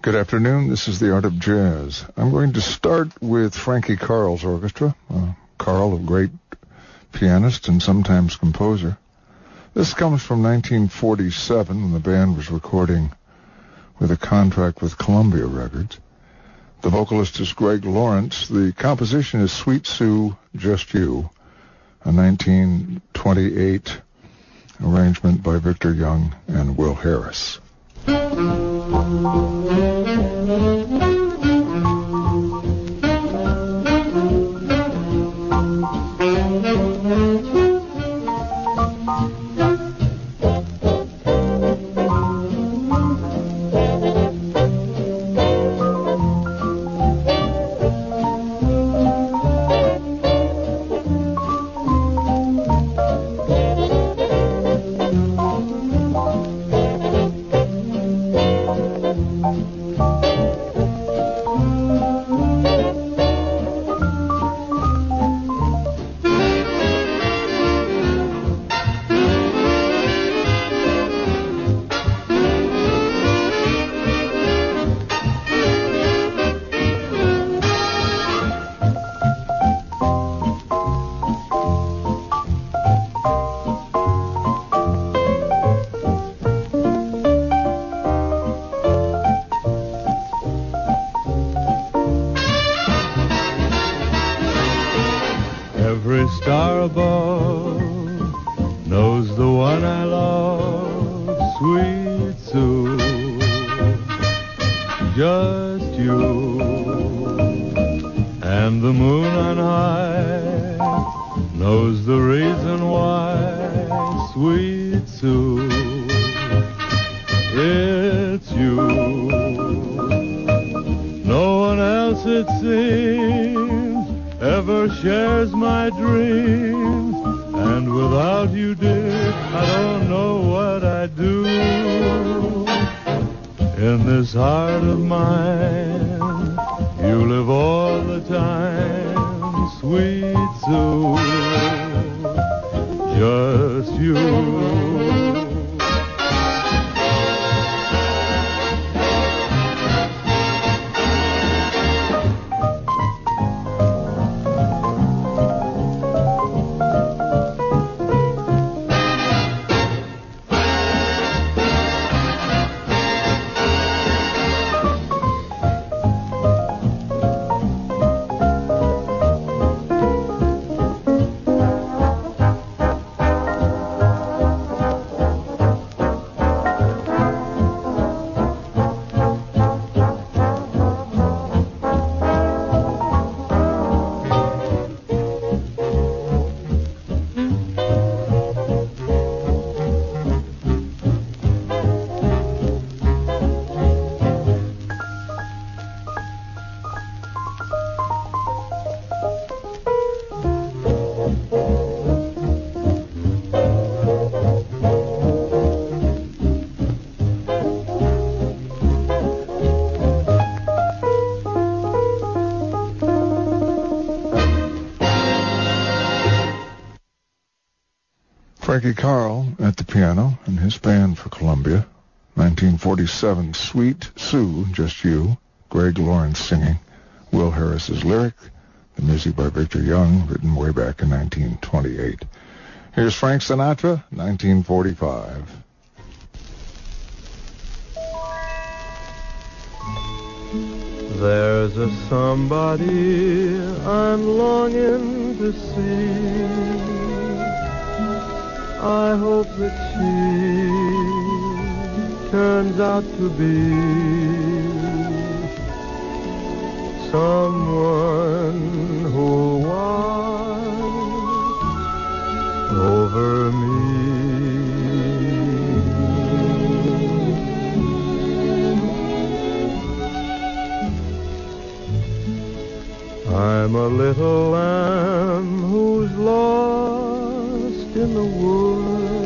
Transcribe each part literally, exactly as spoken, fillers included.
Good afternoon. This is the Art of Jazz. I'm going to start with Frankie Carl's orchestra. Uh, Carl, a great pianist and sometimes composer. This comes from nineteen forty-seven when the band was recording with a contract with Columbia Records. The vocalist is Greg Lawrence. The composition is Sweet Sue, Just You, a nineteen twenty-eight arrangement by Victor Young and Will Harris. Frankie Carl at the piano and his band for Columbia. nineteen forty-seven, Sweet Sue, Just You. Greg Lawrence singing. Will Harris's lyric. The music by Victor Young, written way back in nineteen twenty-eight. Here's Frank Sinatra, nineteen forty-five. There's a somebody I'm longing to see. I hope that she turns out to be someone who'll watch over me. I'm a little lamb who's lost in the woods.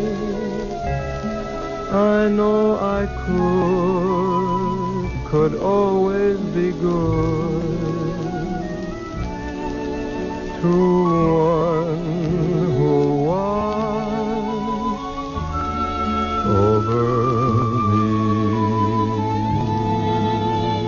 I know I could, could always be good to one who watched over me.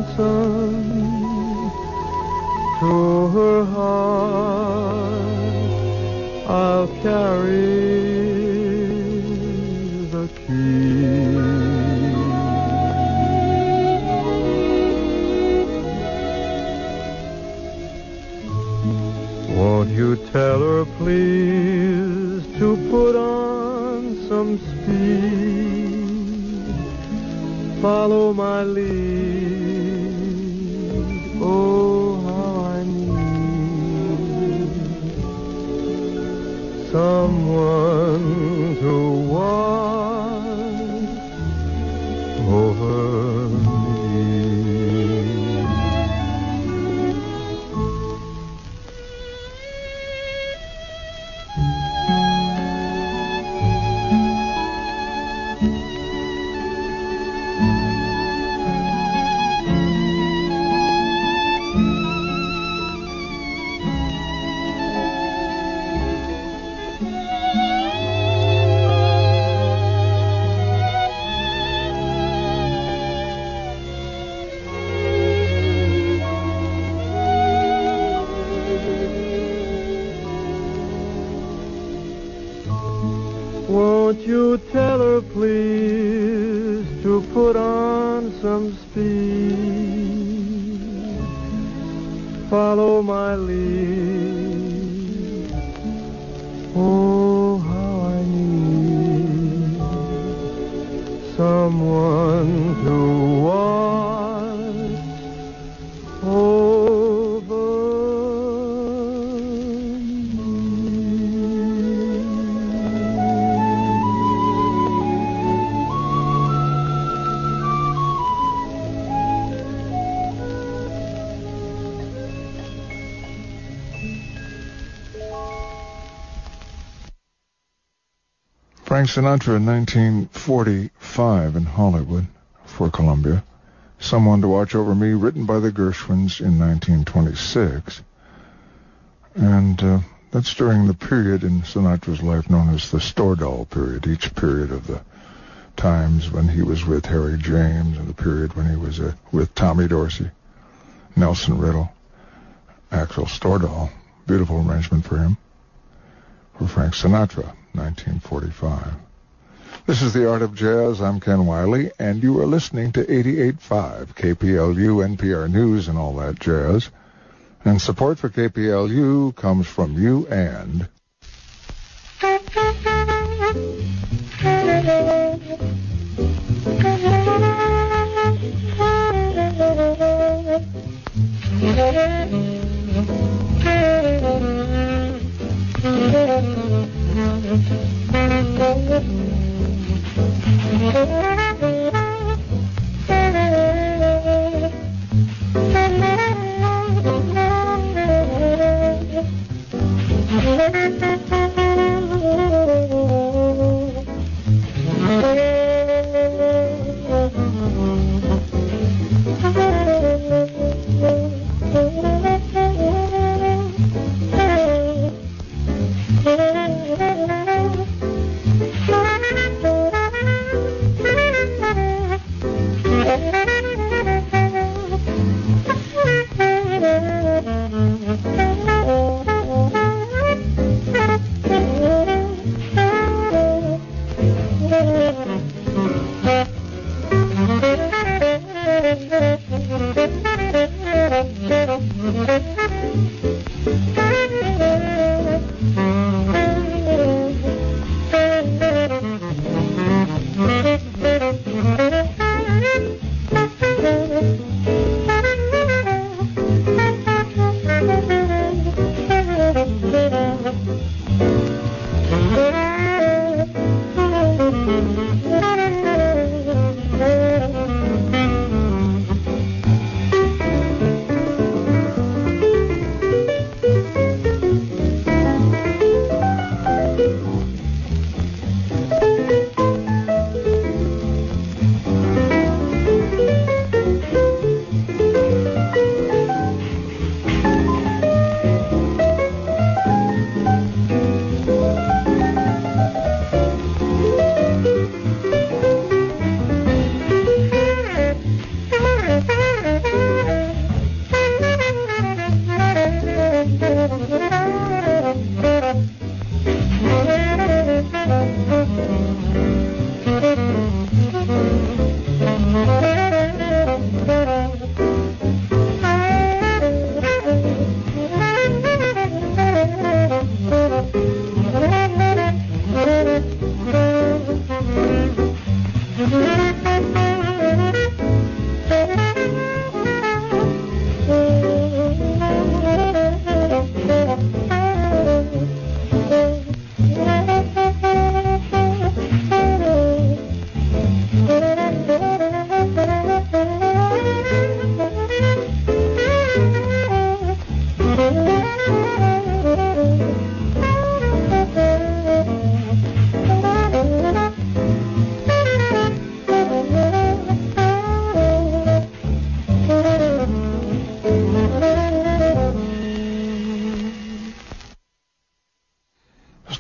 lonesome, to her heart I'll carry the key. Won't you tell her, please, to put on some speed, follow my lead, oh, how I need someone to watch over me. Won't you tell her, please, to put on some speed, follow my lead, oh, how I need someone to watch over Frank Sinatra in nineteen forty-five in Hollywood for Columbia. Someone to Watch Over Me, written by the Gershwins in nineteen twenty-six. And uh, that's during the period in Sinatra's life known as the Stordahl period, each period of the times when he was with Harry James and the period when he was uh, with Tommy Dorsey, Nelson Riddle, Axel Stordahl. Beautiful arrangement for him, for Frank Sinatra, nineteen forty-five. This is The Art of Jazz. I'm Ken Wiley, and you are listening to eighty-eight point five K P L U, N P R News, and all that jazz. And support for K P L U comes from you and...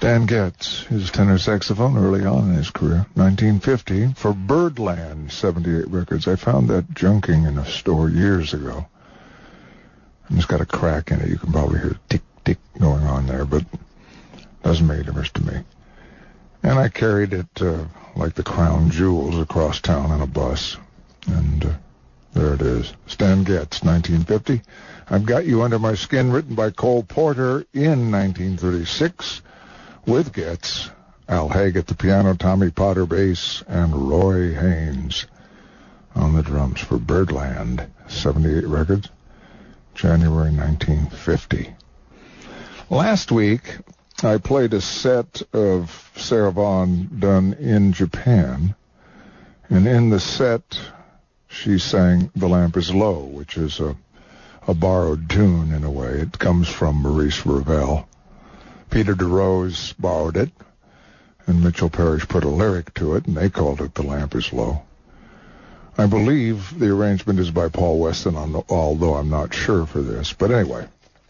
Stan Getz, his tenor saxophone early on in his career, nineteen fifty, for Birdland, seventy-eight records. I found that junking in a store years ago. And it's got a crack in it. You can probably hear tick, tick going on there, but doesn't make a difference to me. And I carried it uh, like the crown jewels across town on a bus. And uh, there it is. Stan Getz, nineteen fifty. I've Got You Under My Skin, written by Cole Porter in nineteen thirty-six, with Getz, Al Haig at the piano, Tommy Potter bass, and Roy Haynes on the drums for Birdland, seventy-eight records, January nineteen fifty. Last week, I played a set of Sarah Vaughan done in Japan, and in the set, she sang The Lamp is Low, which is a, a borrowed tune in a way. It comes from Maurice Ravel. Peter DeRose borrowed it, and Mitchell Parrish put a lyric to it, and they called it The Lamp is Low. I believe the arrangement is by Paul Weston, although I'm not sure for this. But anyway,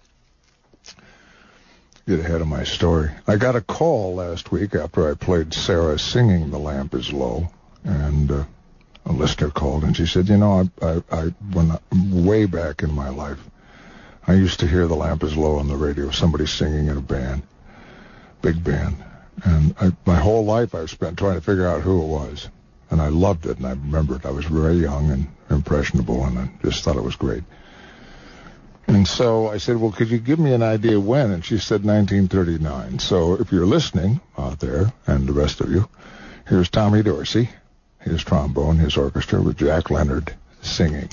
get ahead of my story. I got a call last week after I played Sarah singing The Lamp is Low, and uh, a listener called, and she said, you know, I, I, I when I, way back in my life, I used to hear The Lamp is Low on the radio, somebody singing in a band, big band, and I, my whole life I've spent trying to figure out who it was, and I loved it, and I remembered I was very young and impressionable, and I just thought it was great. And so I said, well, could you give me an idea when? And she said nineteen thirty-nine. So if you're listening out there, and the rest of you, here's Tommy Dorsey, his trombone, his orchestra, with Jack Leonard singing.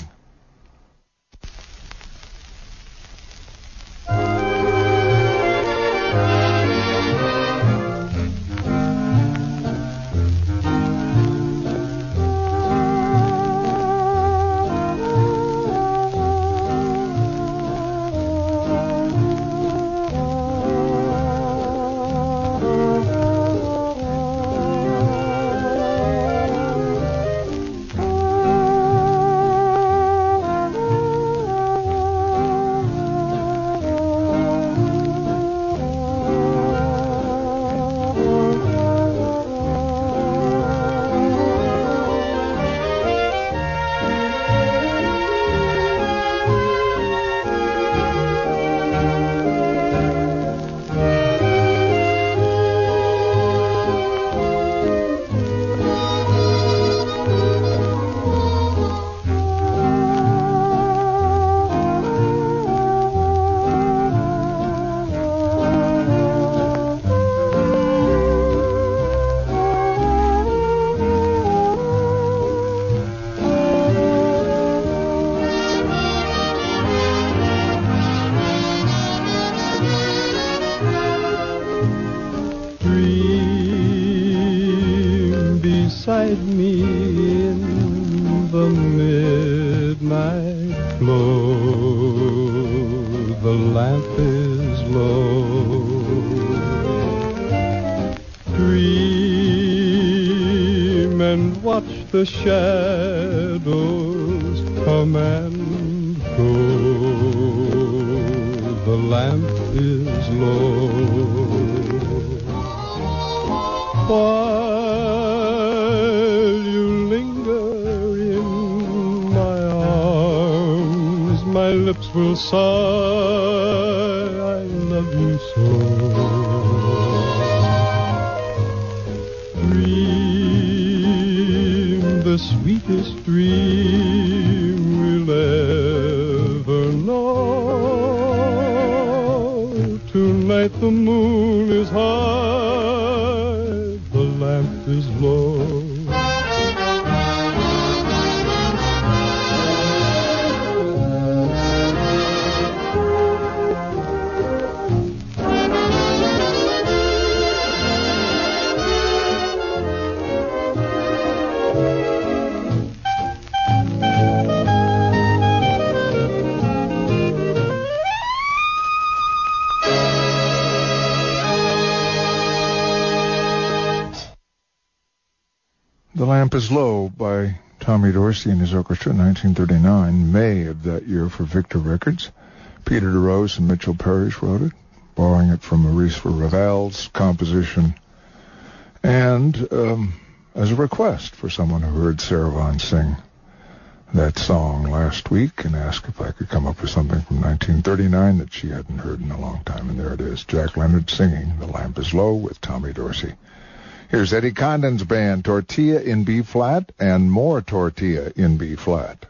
The shadows come and go. The lamp is low. While you linger in my arms, my lips will sigh, I love you so. The sweetest dream we'll ever know. Tonight the moon is high, the lamp is low. The Lamp is Low by Tommy Dorsey and his orchestra, nineteen thirty-nine, May of that year for Victor Records. Peter DeRose and Mitchell Parrish wrote it. borrowing it from Maurice Ravel's composition, and um, as a request for someone who heard Sarah Vaughan sing that song last week and asked if I could come up with something from nineteen thirty-nine that she hadn't heard in a long time. And there it is, Jack Leonard singing The Lamp is Low with Tommy Dorsey. Here's Eddie Condon's band, Tortilla in B-flat, and more Tortilla in B-flat.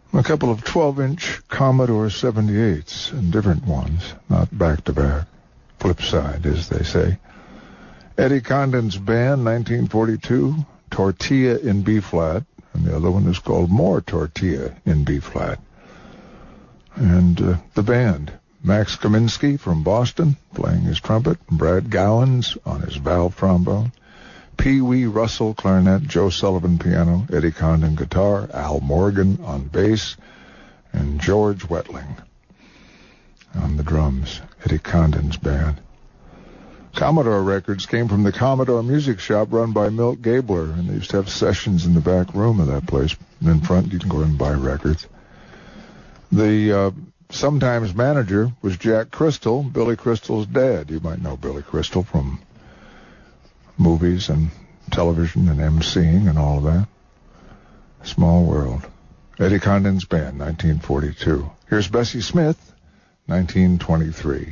A couple of twelve-inch Commodore seventy-eights, and different ones, not back-to-back. Flip side, as they say. Eddie Condon's band, nineteen forty-two, Tortilla in B-flat, and the other one is called More Tortilla in B-flat. And uh, the band, Max Kaminsky from Boston, playing his trumpet, Brad Gowans on his valve trombone, Pee Wee Russell clarinet, Joe Sullivan piano, Eddie Condon guitar, Al Morgan on bass, and George Wetling on the drums. Eddie Condon's band. Commodore records came from the Commodore Music Shop run by Milt Gabler, and they used to have sessions in the back room of that place. And in front, you can go and buy records. The uh, sometimes manager was Jack Crystal, Billy Crystal's dad. You might know Billy Crystal from movies and television and emceeing and all of that. Small world. Eddie Condon's band, nineteen forty-two. Here's Bessie Smith, nineteen twenty-three.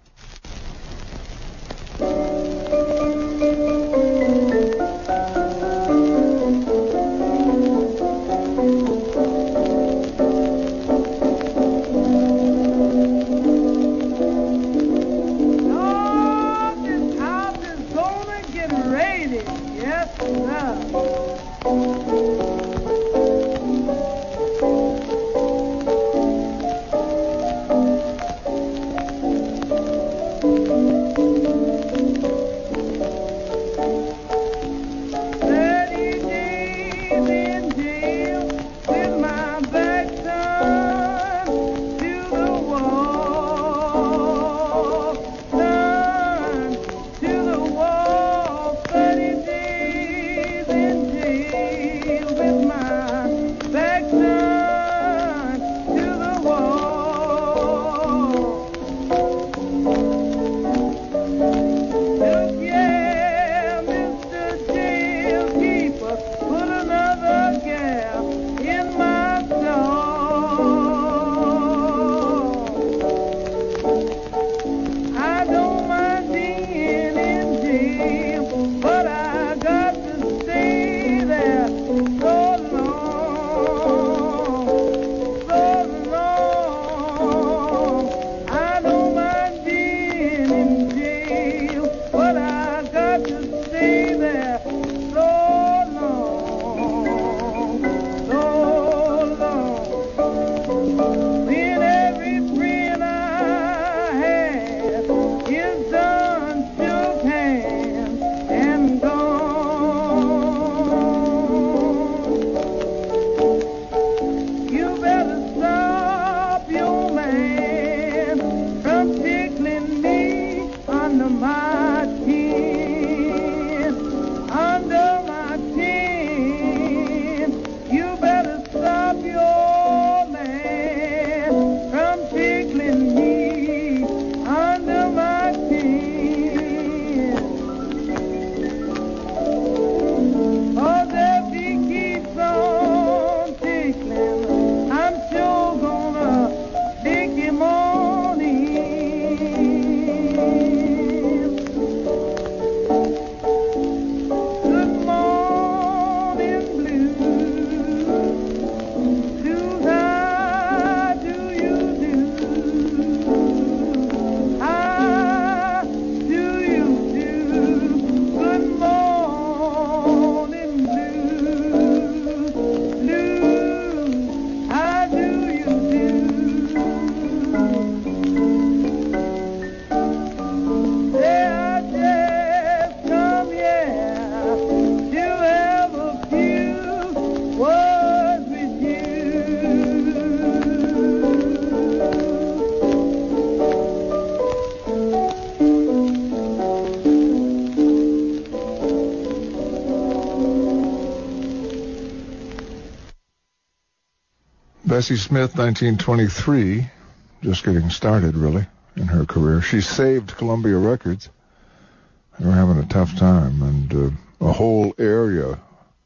Bessie Smith, nineteen twenty-three, just getting started, really, in her career. She saved Columbia Records. They were having a tough time, and uh, a whole area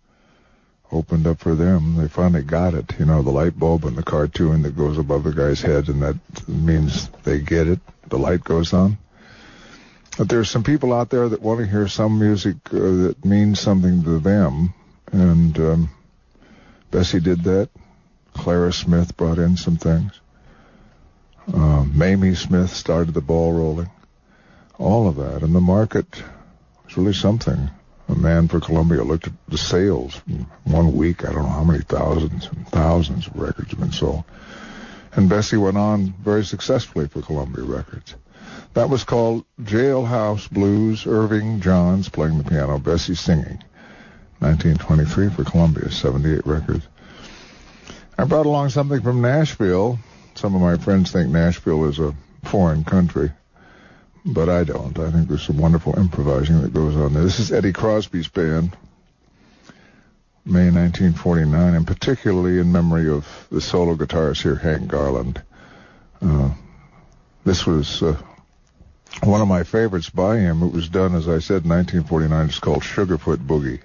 opened up for them. They finally got it. You know, the light bulb in the cartoon that goes above the guy's head, and that means they get it. The light goes on. But there's some people out there that want to hear some music uh, that means something to them, and um, Bessie did that. Clara Smith brought in some things. Uh, Mamie Smith started the ball rolling. All of that. And the market was really something. A man for Columbia looked at the sales. In one week, I don't know how many thousands and thousands of records have been sold. And Bessie went on very successfully for Columbia Records. That was called Jailhouse Blues, Irving Johns playing the piano, Bessie singing. nineteen twenty-three for Columbia, seventy-eight records. I brought along something from Nashville. Some of my friends think Nashville is a foreign country, but I don't. I think there's some wonderful improvising that goes on there. This is Eddie Crosby's band, May nineteen forty-nine, and particularly in memory of the solo guitarist here, Hank Garland. Uh, this was uh, one of my favorites by him. It was done, as I said, in nineteen forty-nine. It's called Sugarfoot Boogie.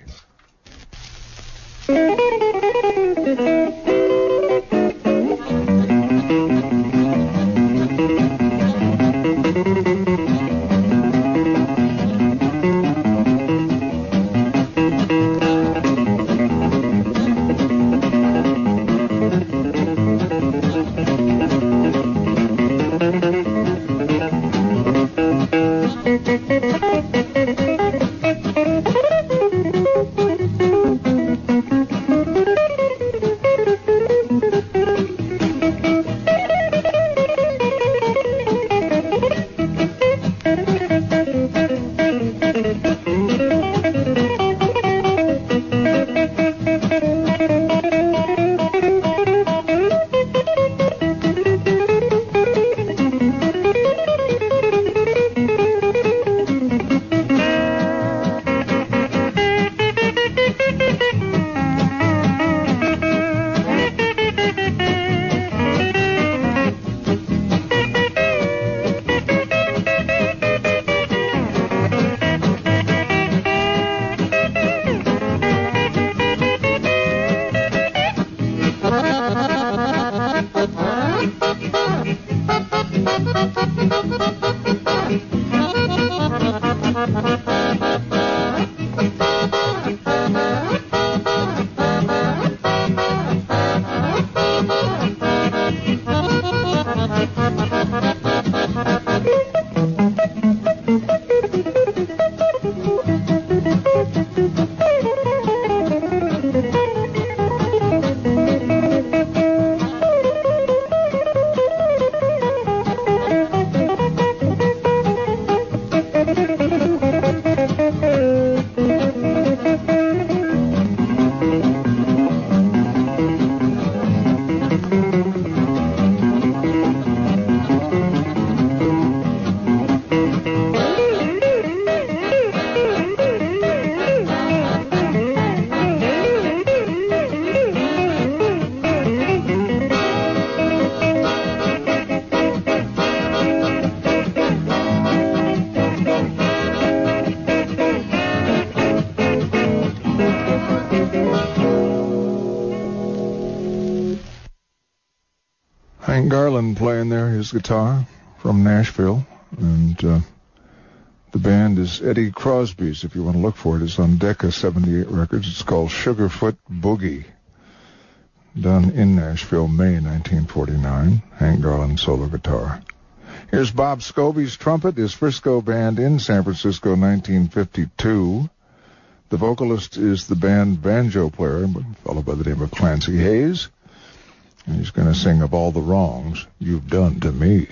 Hank Garland playing there, his guitar from Nashville, and uh, the band is Eddie Crosby's. If you want to look for it, it's on Decca seventy-eight Records. It's called Sugarfoot Boogie, done in Nashville, May nineteen forty-nine. Hank Garland solo guitar. Here's Bob Scobie's trumpet, his Frisco band in San Francisco, nineteen fifty-two. The vocalist is the band banjo player, a fellow by the name of Clancy Hayes. And he's going to sing Of All the Wrongs You've Done to Me.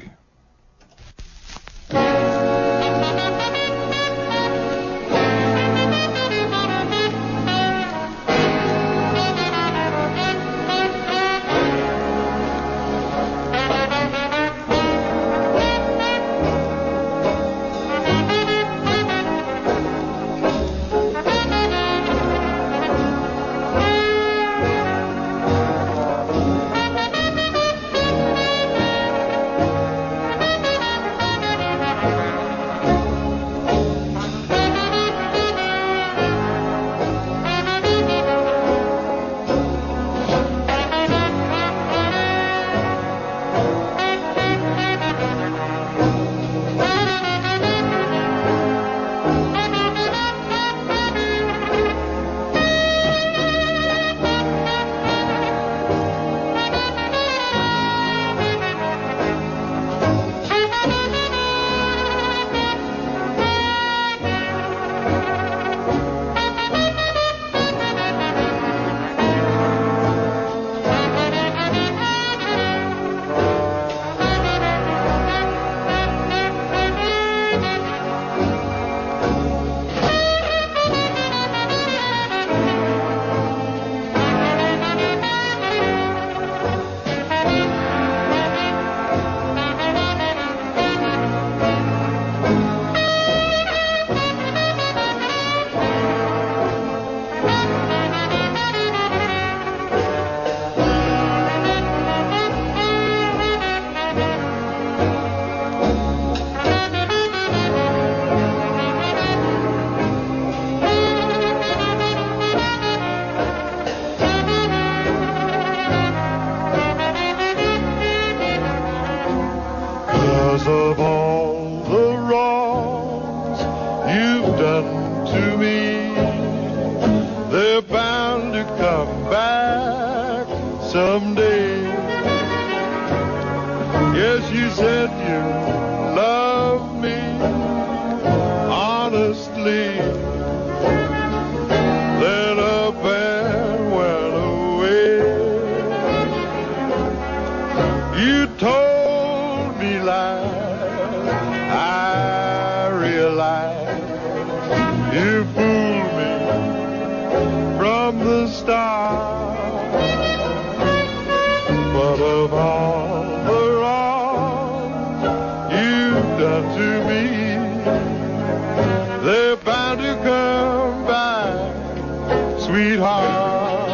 someday. Yes, you said you loved me honestly. Then up and went away. You told me lies, I realize. You fooled me from the start. But of all the wrong you've done to me, they're bound to come back, sweetheart.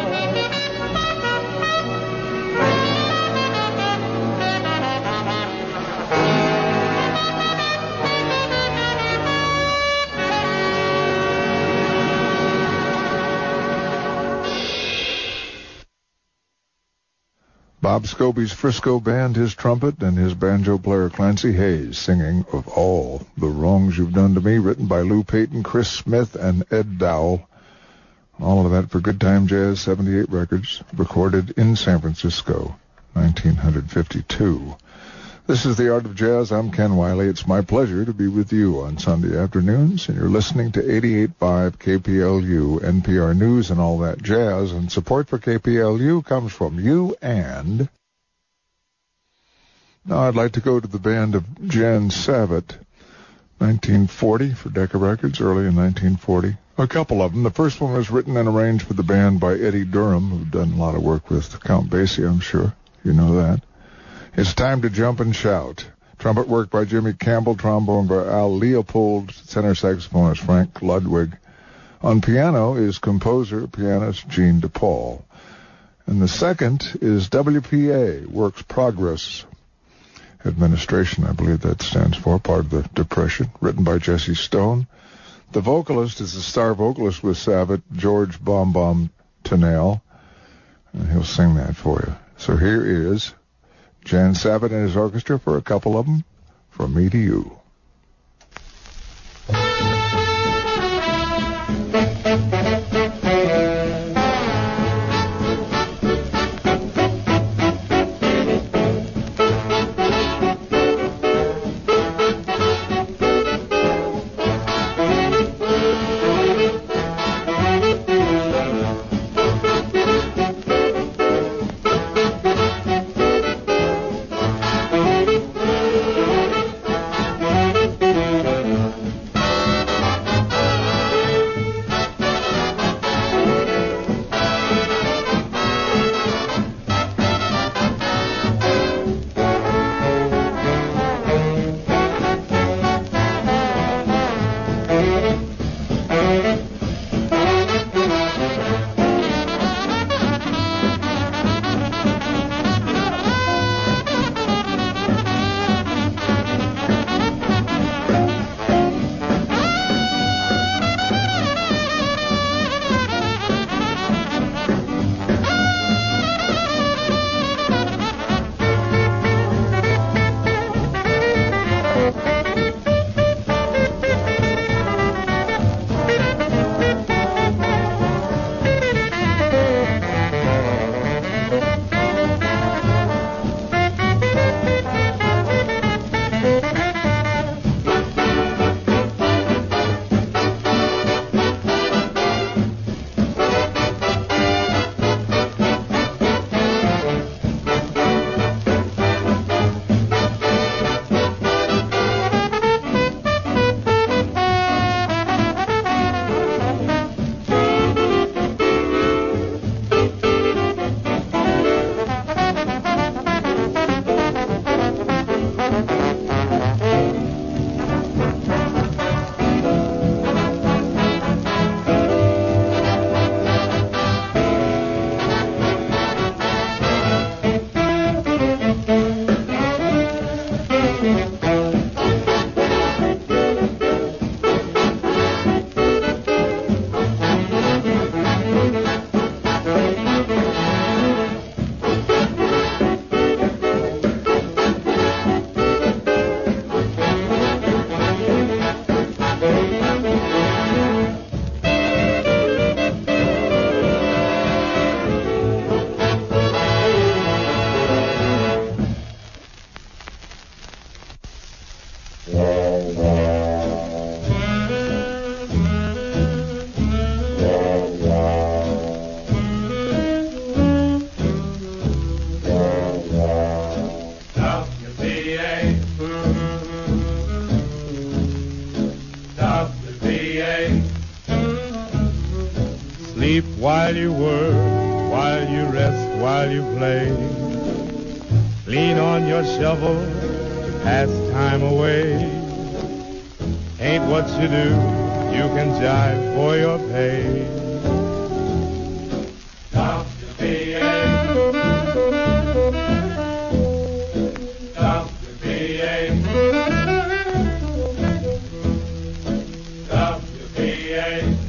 Bob Scobie's Frisco Band, his trumpet, and his banjo player Clancy Hayes singing Of All the Wrongs You've Done to Me, written by Lou Payton, Chris Smith, and Ed Dowell. All of that for Good Time Jazz seventy-eight Records, recorded in San Francisco, nineteen fifty-two. This is The Art of Jazz. I'm Ken Wiley. It's my pleasure to be with you on Sunday afternoons, and you're listening to eighty-eight point five K P L U, N P R News and all that jazz, and support for K P L U comes from you and... Now I'd like to go to the band of Jan Savitt, nineteen forty for Decca Records, early in nineteen forty. A couple of them. The first one was written and arranged for the band by Eddie Durham, who'd done a lot of work with Count Basie, I'm sure. You know that. It's Time to Jump and Shout. Trumpet work by Jimmy Campbell, trombone by Al Leopold, tenor saxophonist Frank Ludwig. On piano is composer, pianist Gene DePaul. And the second is W P A, Works Progress Administration, I believe that stands for, part of the Depression, written by Jesse Stone. The vocalist is the star vocalist with Savitt, George Bom Bom Tennell, and he'll sing that for you. So here is Jan Savitt and his orchestra for a couple of them, From Me to You. while you play. Lean on your shovel to pass time away. Ain't what you do, you can jive for your pay. W B A W B A W B A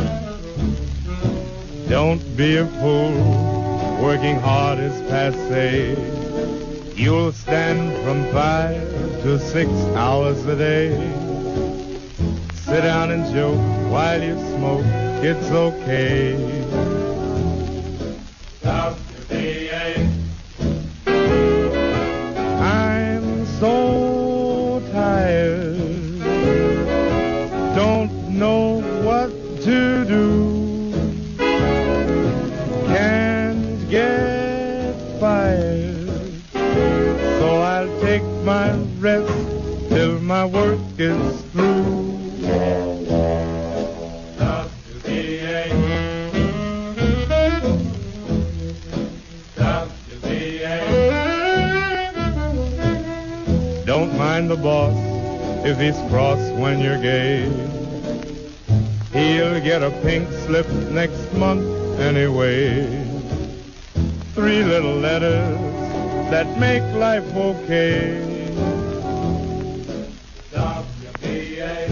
Don't be a fool, working hard is passé. You'll stand from five to six hours a day. Sit down and joke while you smoke, it's okay. W B A I'm so tired, don't know what to do. Can't get fired, so I'll take my rest till my work is through. W B A W B A Don't mind the boss if he's cross when you're gay. He'll get a pink slip next month anyway. Three little letters that make life okay. W B A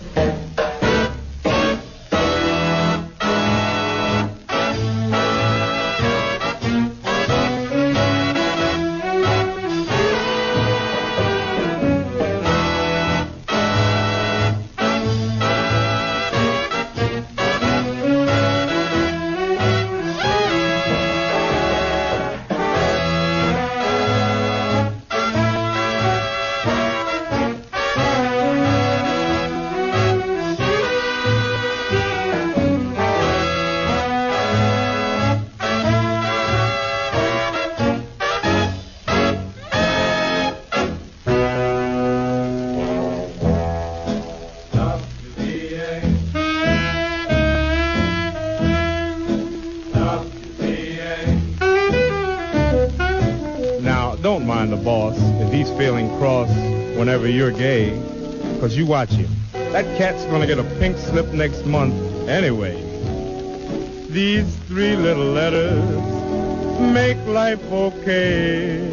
Don't mind the boss if he's feeling cross whenever you're gay, because you watch him. That cat's going to get a pink slip next month anyway. These three little letters make life okay.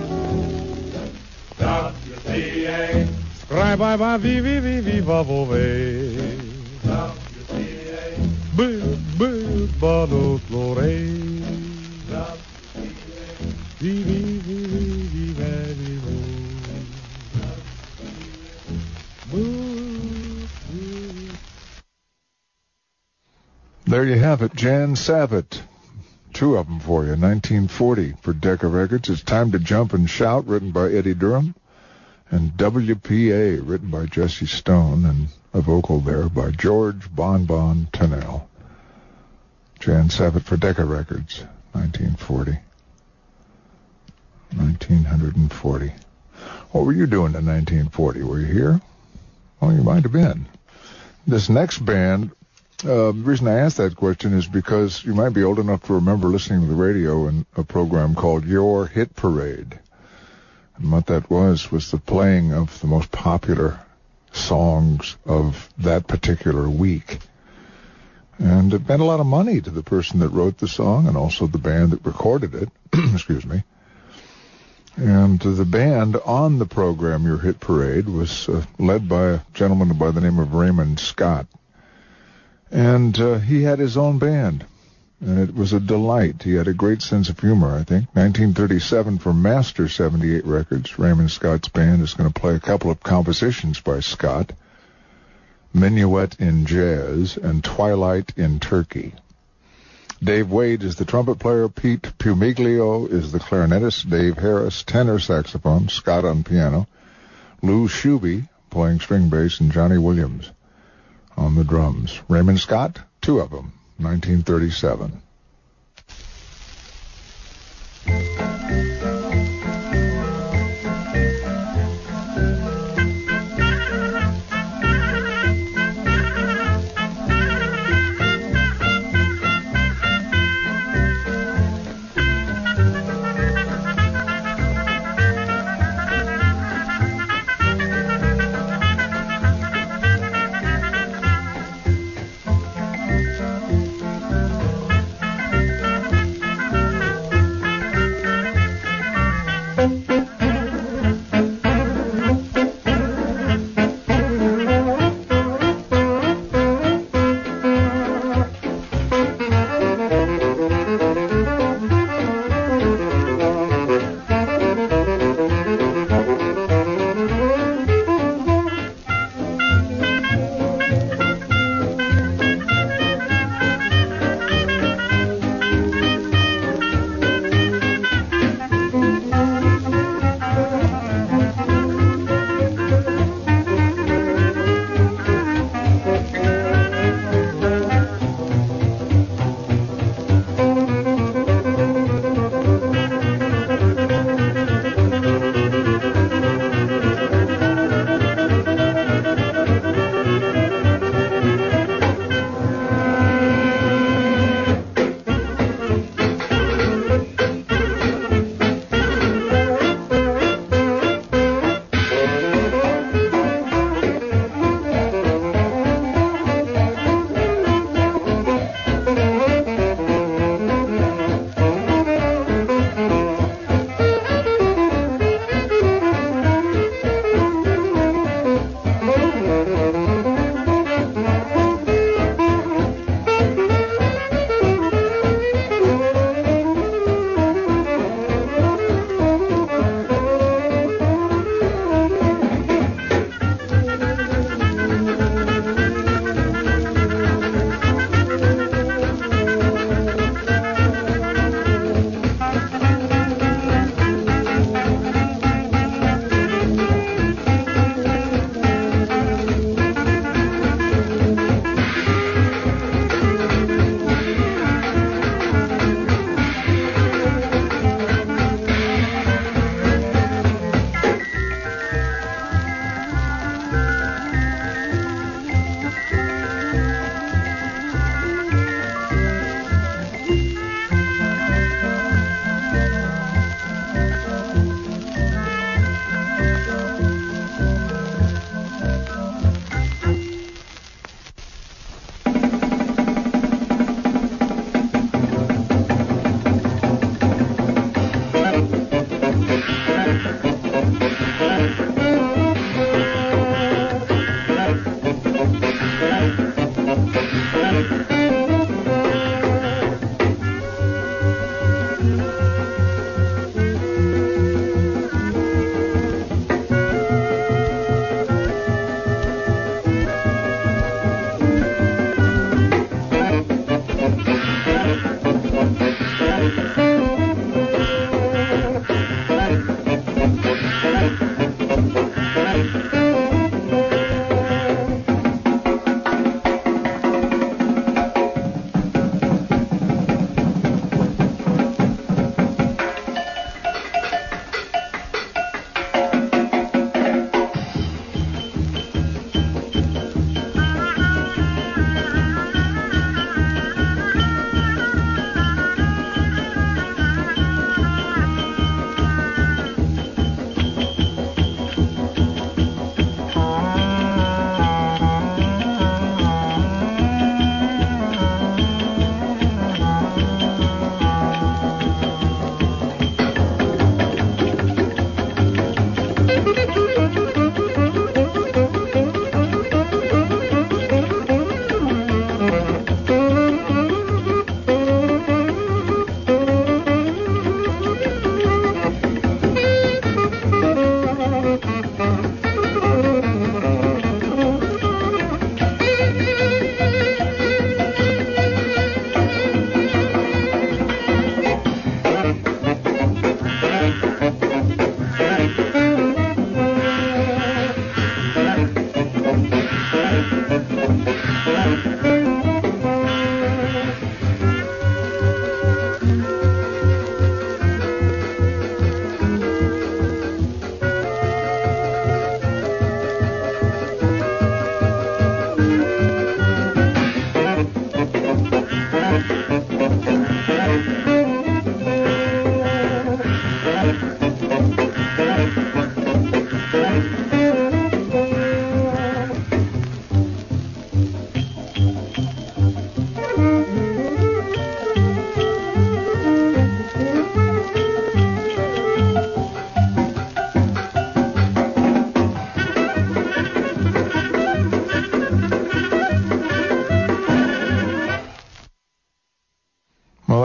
W B A Scribe-I-Ba-Vi-Vi-Vi-Vi-Va-Vo-Ve W B A B-B-Ba-Do-Flore There you have it, Jan Savitt. Two of them for you, nineteen forty for Decca Records. It's Time to Jump and Shout, written by Eddie Durham, and W P A, written by Jesse Stone, and a vocal there by George Bon Bon Tennell. Jan Savitt for Decca Records, nineteen forty. nineteen forty. What were you doing in nineteen forty? Were you here? Well, you might have been. This next band, uh, the reason I asked that question is because you might be old enough to remember listening to the radio in a program called Your Hit Parade. And what that was was the playing of the most popular songs of that particular week. And it meant a lot of money to the person that wrote the song and also the band that recorded it. Excuse me. And the band on the program, Your Hit Parade, was uh, led by a gentleman by the name of Raymond Scott. And uh, he had his own band, and it was a delight. He had a great sense of humor, I think. nineteen thirty-seven for Master seventy-eight Records, Raymond Scott's band is going to play a couple of compositions by Scott, Minuet in Jazz and Twilight in Turkey. Dave Wade is the trumpet player. Pete Pumiglio is the clarinetist. Dave Harris, tenor saxophone. Scott on piano. Lou Shuby playing string bass, and Johnny Williams on the drums. Raymond Scott, two of them, nineteen thirty-seven.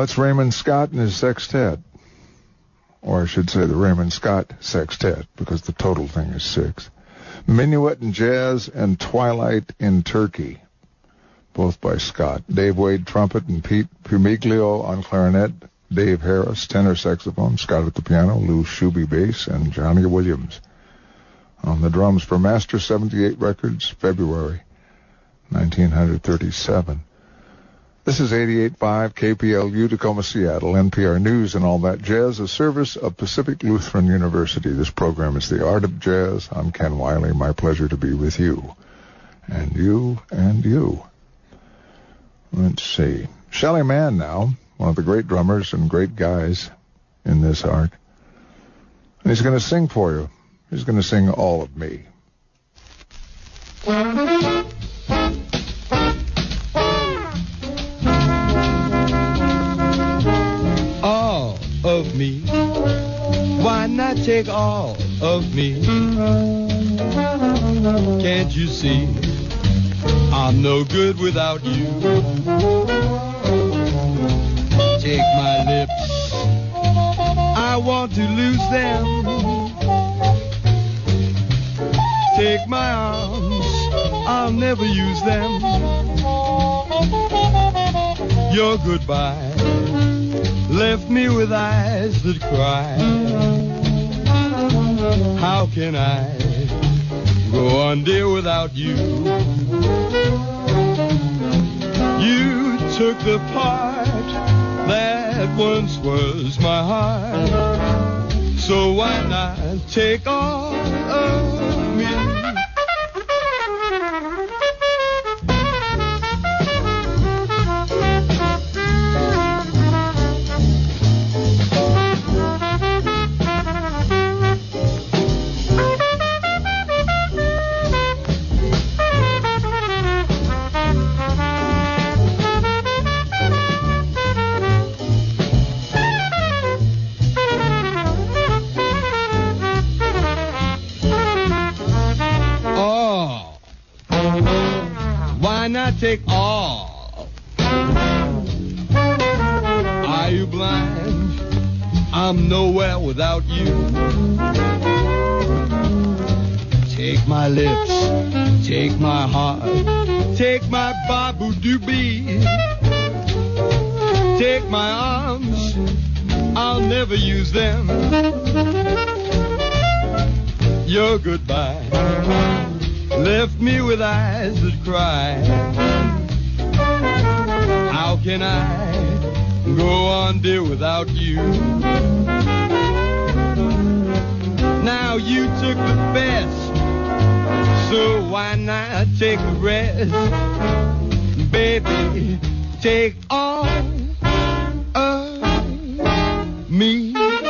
That's Raymond Scott and his sextet. Or I should say the Raymond Scott sextet, because the total thing is six. Minuet in Jazz and Twilight in Turkey, both by Scott. Dave Wade, trumpet, and Pete Pumiglio on clarinet. Dave Harris, tenor saxophone. Scott at the piano. Lou Shuby, bass, and Johnny Williams on the drums for Master seventy-eight Records, February nineteen thirty-seven. This is eighty-eight point five K P L U, Tacoma, Seattle, N P R News and All That Jazz, a service of Pacific Lutheran University. This program is The Art of Jazz. I'm Ken Wiley. My pleasure to be with you. And you, and you. Let's see. Shelly Manne now, one of the great drummers and great guys in this art. And he's going to sing for you. He's going to sing All of Me. All of me, why not take all of me? Can't you see I'm no good without you? Take my lips, I want to lose them. Take my arms, I'll never use them. Your goodbye left me with eyes that cry. How can I go on, dear, without you? You took the part that once was my heart. So why not take all of me? Take all. Are you blind? I'm nowhere without you. Take my lips, take my heart, take my babu doobie. Take my arms, I'll never use them. Your goodbye left me with eyes that cry. How can I go on, dear, without you? Now you took the best, so why not take the rest? Baby, take all of me.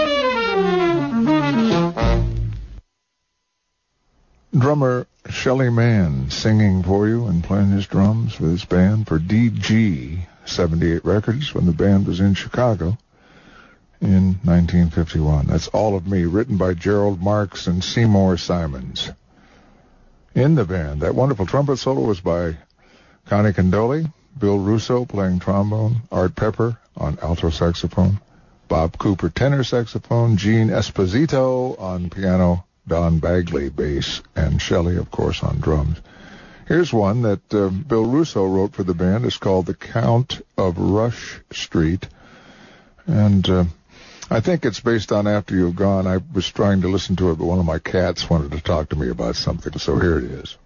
Drummer Shelly Manne singing for you and playing his drums with his band for D G seventy-eight Records when the band was in Chicago in nineteen fifty-one. That's All of Me, written by Gerald Marks and Seymour Simons. In the band, that wonderful trumpet solo was by Connie Condoli, Bill Russo playing trombone, Art Pepper on alto saxophone, Bob Cooper tenor saxophone, Gene Esposito on piano, Don Bagley bass, and Shelley, of course, on drums. Here's one that uh, Bill Russo wrote for the band. It's called The Count of Rush Street. And uh, I think it's based on After You've Gone. I was trying to listen to it, but one of my cats wanted to talk to me about something, so here it is.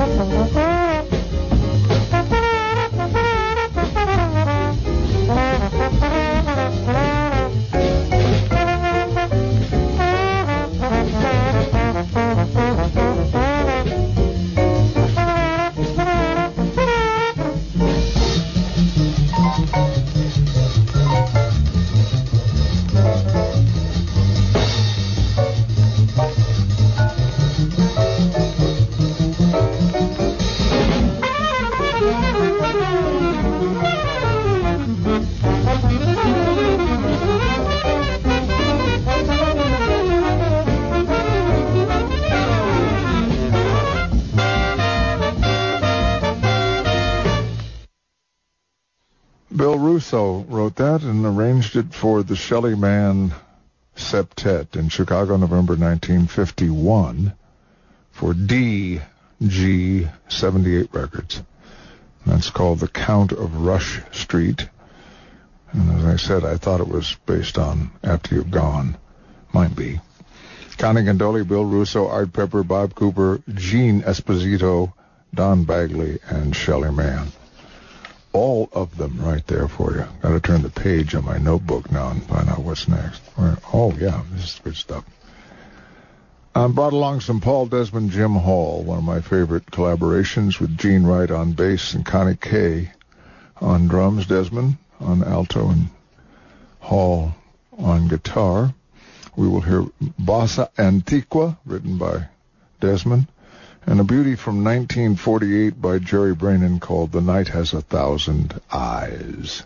Bill Russo wrote that and arranged it for the Shelly Man Septet in Chicago, November nineteen fifty-one, for D G seventy-eight Records. And that's called The Count of Rush Street. And as I said, I thought it was based on After You've Gone. Might be. Connie Gandoli, Bill Russo, Art Pepper, Bob Cooper, Gene Esposito, Don Bagley, and Shelly Man. All of them right there for you. Got to turn the page on my notebook now and find out what's next. Oh, yeah, this is good stuff. I brought along some Paul Desmond, Jim Hall, one of my favorite collaborations with Gene Wright on bass and Connie Kay on drums, Desmond on alto, and Hall on guitar. We will hear Bossa Antiqua, written by Desmond, and a beauty from nineteen forty-eight by Jerry Brainin called The Night Has a Thousand Eyes.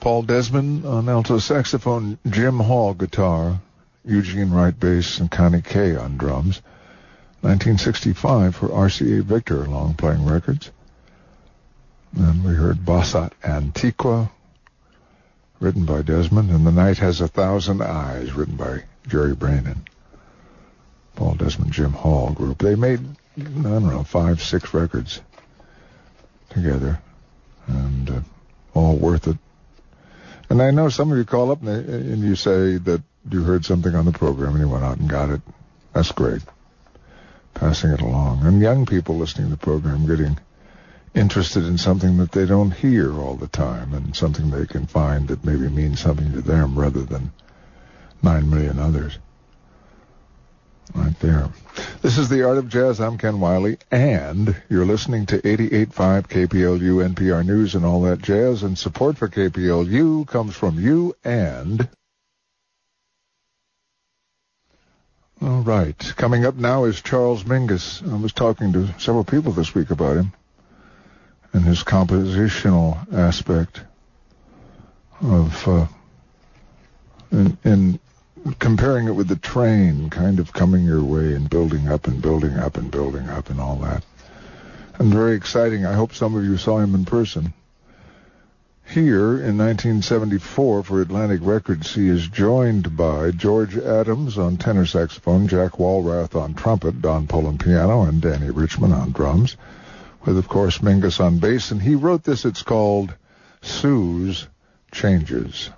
Paul Desmond on alto saxophone, Jim Hall guitar, Eugene Wright bass, and Connie Kay on drums. nineteen sixty-five for R C A Victor, long playing records. And we heard Bossa Antiqua, written by Desmond, and The Night Has a Thousand Eyes, written by Jerry Brannon. Paul Desmond, Jim Hall group. They made, I don't know, five, six records together, and uh, all worth it. And I know some of you call up and, they, and you say that you heard something on the program and you went out and got it. That's great. Passing it along. And young people listening to the program getting interested in something that they don't hear all the time, and something they can find that maybe means something to them rather than nine million others. Right there. This is The Art of Jazz. I'm Ken Wiley, and you're listening to eighty-eight point five K P L U, N P R News, and all that jazz. And support for K P L U comes from you and... All right. Coming up now is Charles Mingus. I was talking to several people this week about him and his compositional aspect of, uh, in, in comparing it with the train, kind of coming your way and building up and building up and building up and all that. And very exciting. I hope some of you saw him in person. Here in nineteen seventy-four for Atlantic Records, he is joined by George Adams on tenor saxophone, Jack Walrath on trumpet, Don Pullen piano, and Danny Richmond on drums, with, of course, Mingus on bass. And he wrote this. It's called Sue's Changes.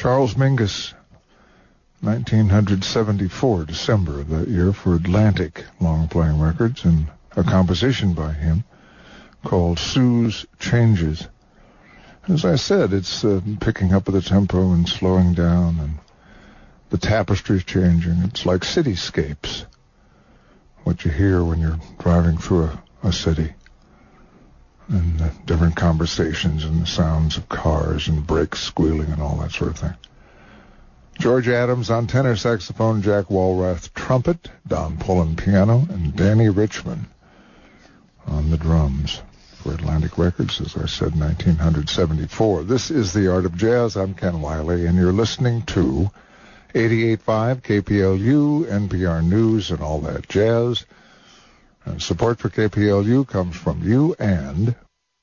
Charles Mingus, nineteen seventy-four, December of that year, for Atlantic long-playing records, and a composition by him called Sue's Changes. As I said, it's uh, picking up the tempo and slowing down, and the tapestry's changing. It's like cityscapes, what you hear when you're driving through a, a city, and uh, different conversations and the sounds of cars and brakes squealing and all that sort of thing. George Adams on tenor saxophone, Jack Walrath trumpet, Don Pullen piano, and Danny Richmond on the drums. For Atlantic Records, as I said, nineteen seventy-four. This is The Art of Jazz. I'm Ken Wiley, and you're listening to eighty-eight point five K P L U, N P R News, and all that jazz. And support for K P L U comes from you and...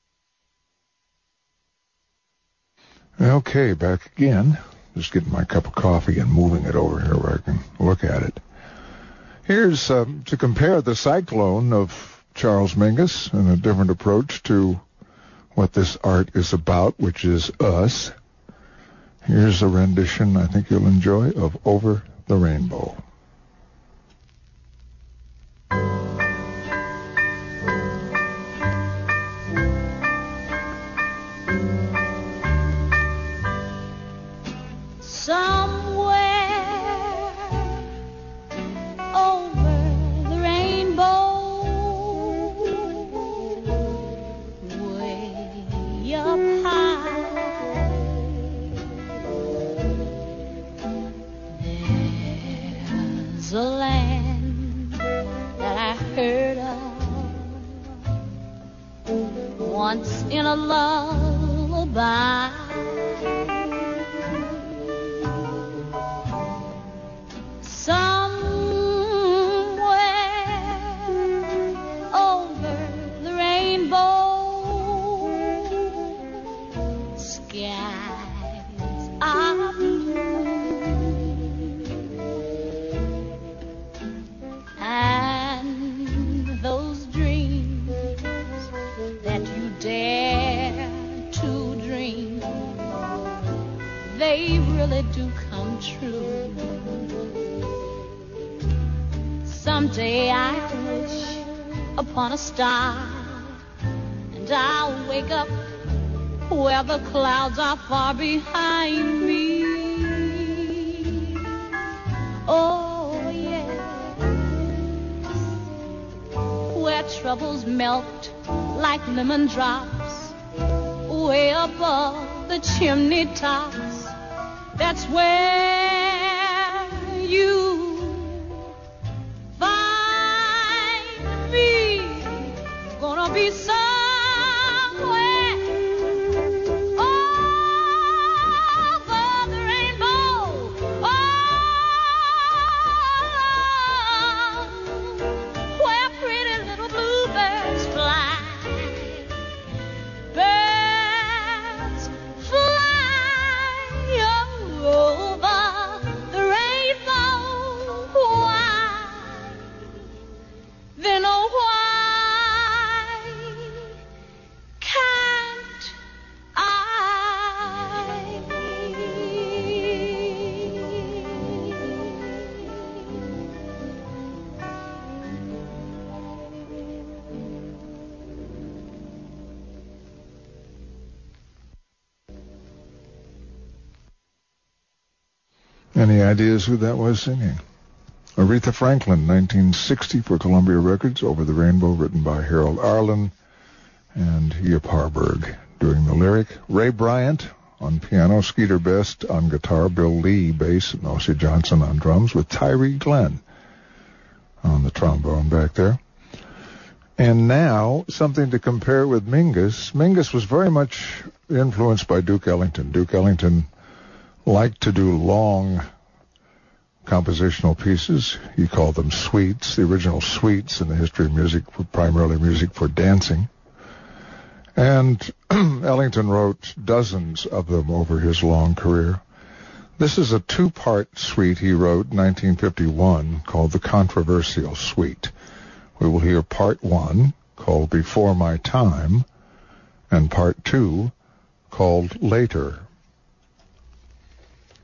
Okay, back again. Just getting my cup of coffee and moving it over here where I can look at it. Here's um, to compare the Cyclone of Charles Mingus and a different approach to what this art is about, which is us. Here's a rendition I think you'll enjoy of Over the Rainbow. In a lullaby, somewhere over the rainbow, skies are blue, and those dreams that you dare to dream, they really do come true. Someday I wish upon a star, and I'll wake up where the clouds are far behind me. Oh yes, where troubles melt like lemon drops way above the chimney tops. That's where you find me. Gonna be somewhere over the rainbow. Oh, where pretty little bluebirds fly. Birds fly over the rainbow. Why? Then oh why can't I? Any ideas who that was singing? Aretha Franklin, nineteen sixty, for Columbia Records, Over the Rainbow, written by Harold Arlen and Yip Harburg doing the lyric. Ray Bryant on piano, Skeeter Best on guitar, Bill Lee bass, and Ossie Johnson on drums, with Tyree Glenn on the trombone back there. And now, something to compare with Mingus. Mingus was very much influenced by Duke Ellington. Duke Ellington liked to do long compositional pieces. He called them suites. The original suites in the history of music were primarily music for dancing. And Ellington wrote dozens of them over his long career. This is a two-part suite he wrote in nineteen fifty-one called the Controversial Suite. We will hear part one, called Before My Time, and part two, called Later.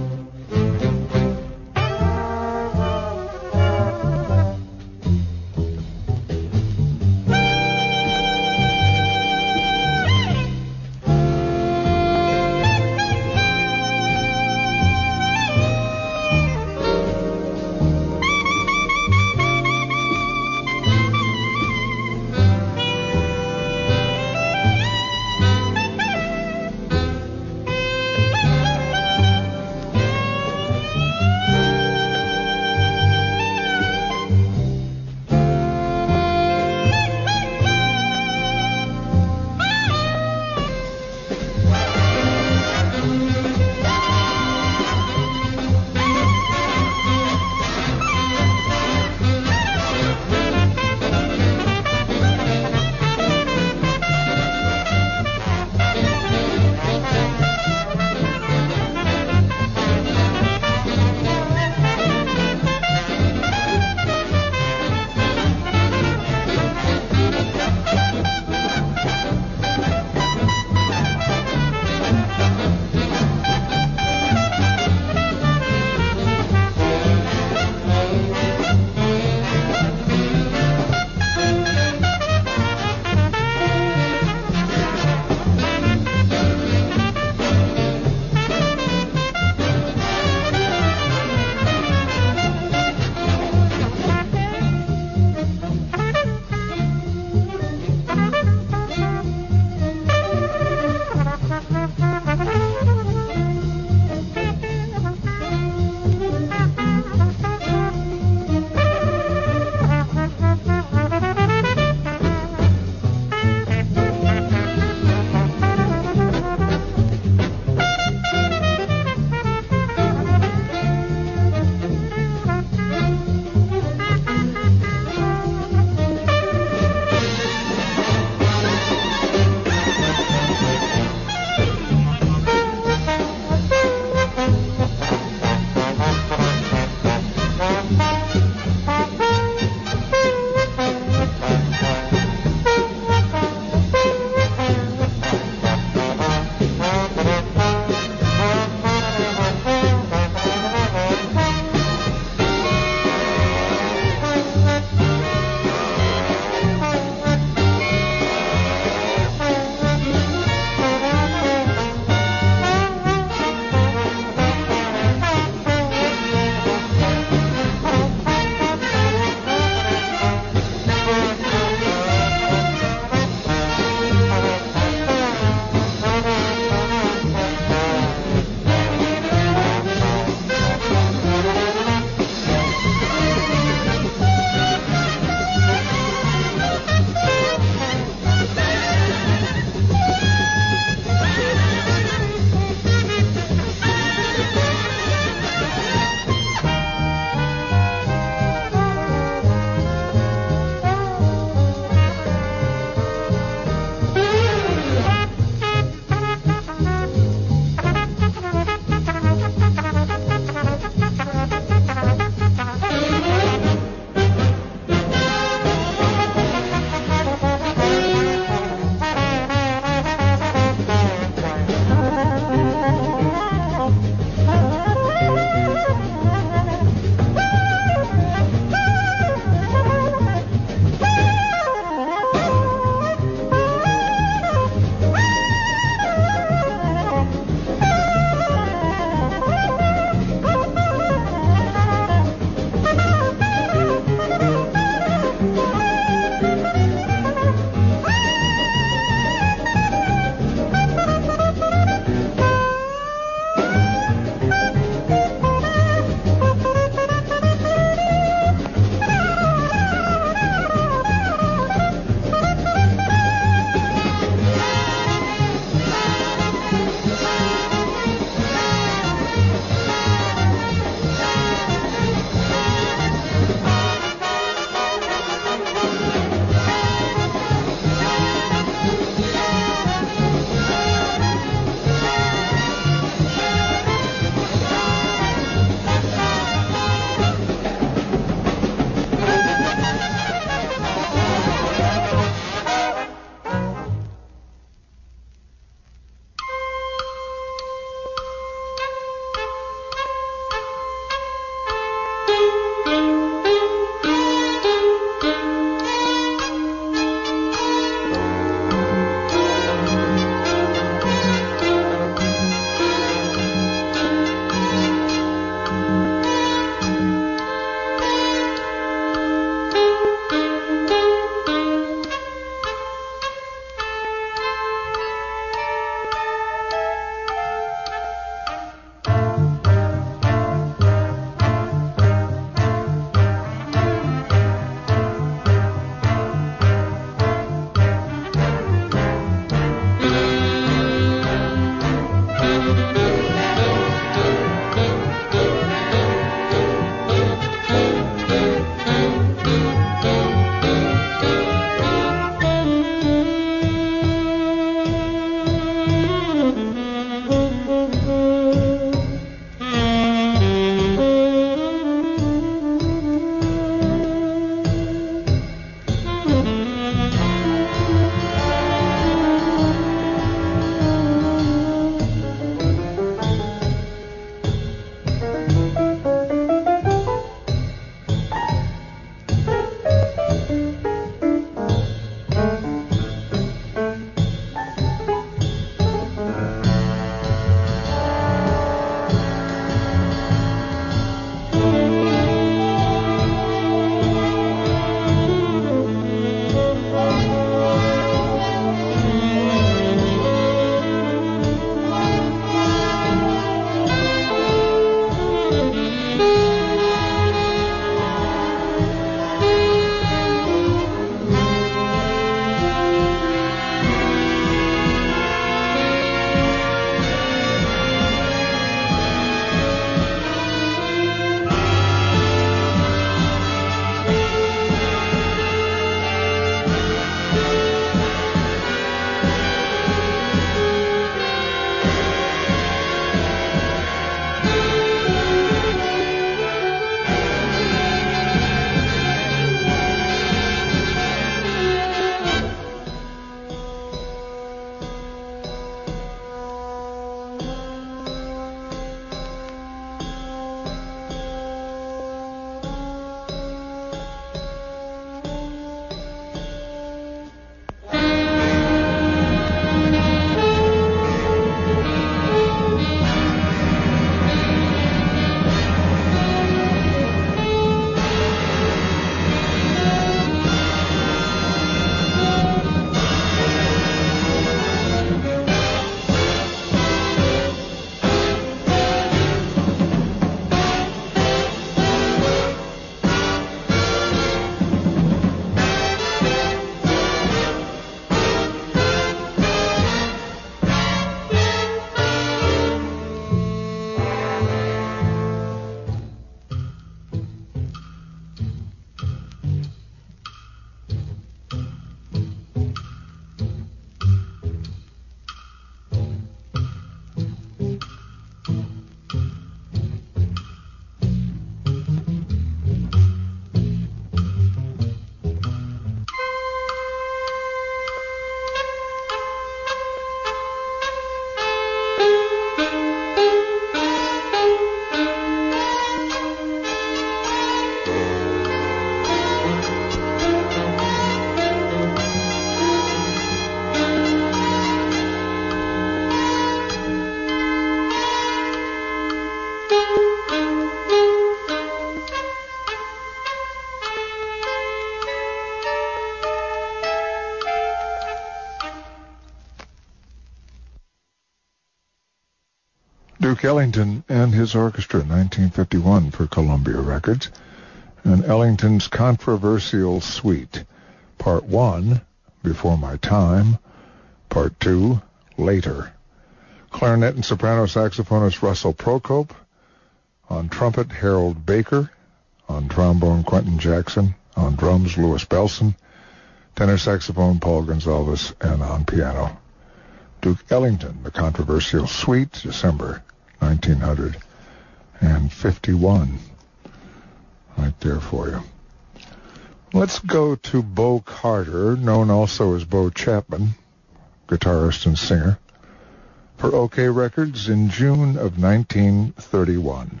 Duke Ellington and his orchestra, nineteen fifty-one for Columbia Records. And Ellington's Controversial Suite, Part one, Before My Time, Part two, Later. Clarinet and soprano saxophonist Russell Procope. On trumpet, Harold Baker. On trombone, Quentin Jackson. On drums, Louis Belson. Tenor saxophone, Paul Gonsalves. And on piano, Duke Ellington, the Controversial Suite, December nineteen fifty-one. Right there for you. Let's go to Bo Carter, known also as Bo Chapman, guitarist and singer, for OK Records in June of nineteen thirty-one.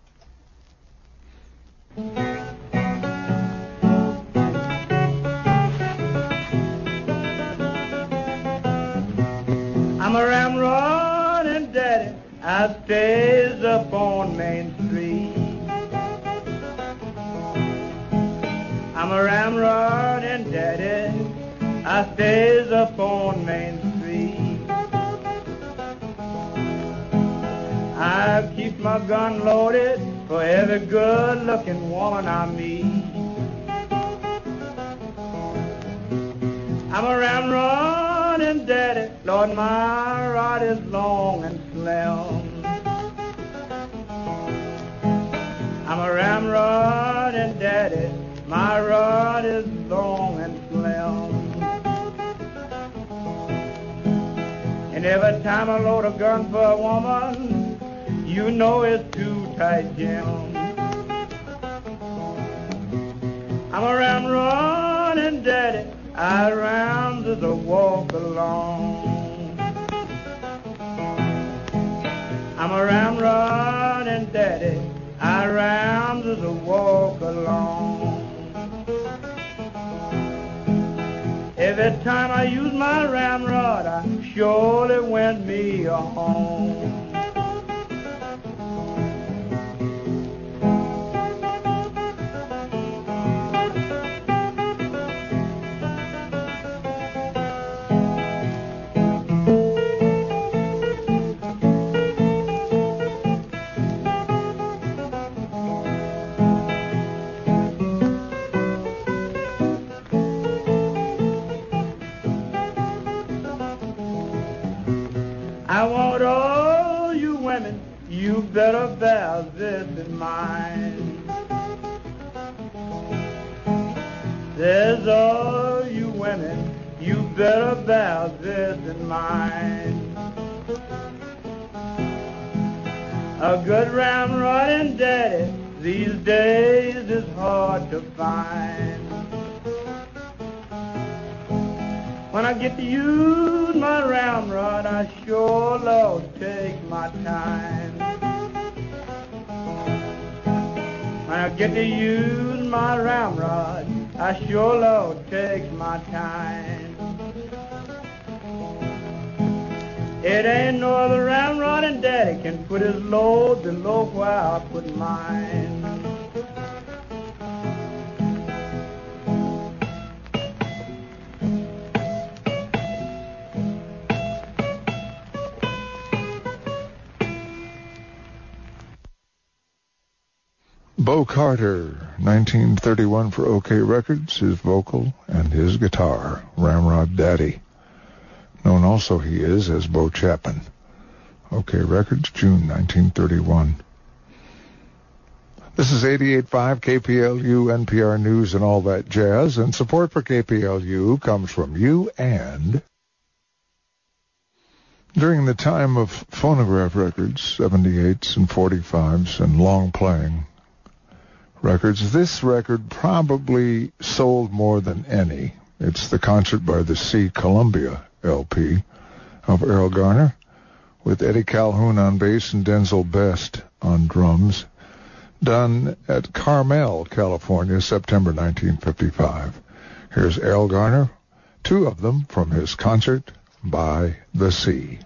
I'm a ramrod and daddy, I stays up on Main Street. I'm a ramrod and daddy, I stays up on Main Street. I keep my gun loaded for every good-looking woman I meet. I'm a ramrod and daddy, Lord, my rod is long and slim. I'm a ramrod and daddy, my rod is long and slim. And every time I load a gun for a woman, you know it's too tight, Jim. I'm a ramrod and daddy, I round as I walk along. I'm a ramrod and daddy, I round as I walk along. Every time I use my ramrod, I surely win me a home. I want all you women, you better bear this in mind. There's all you women, you better bear this in mind. A good ramrod and daddy these days is hard to find. When I get to use my ramrod, I sure love to take my time. When I get to use my ramrod, I sure love to take my time. It ain't no other ramrod and daddy can put his load below where I put mine. Bo Carter, nineteen thirty-one for OK Records, his vocal and his guitar, Ramrod Daddy. Known also he is as Bo Chapman. OK Records, June nineteen thirty-one. This is eighty-eight point five K P L U, N P R News and all that jazz, and support for K P L U comes from you and... During the time of phonograph records, seventy-eights and forty-fives and long playing records, this record probably sold more than any. It's the Concert by the Sea Columbia L P of Earl Garner, with Eddie Calhoun on bass and Denzel Best on drums, done at Carmel, California, September nineteen fifty-five. Here's Earl Garner, two of them from his Concert by the Sea.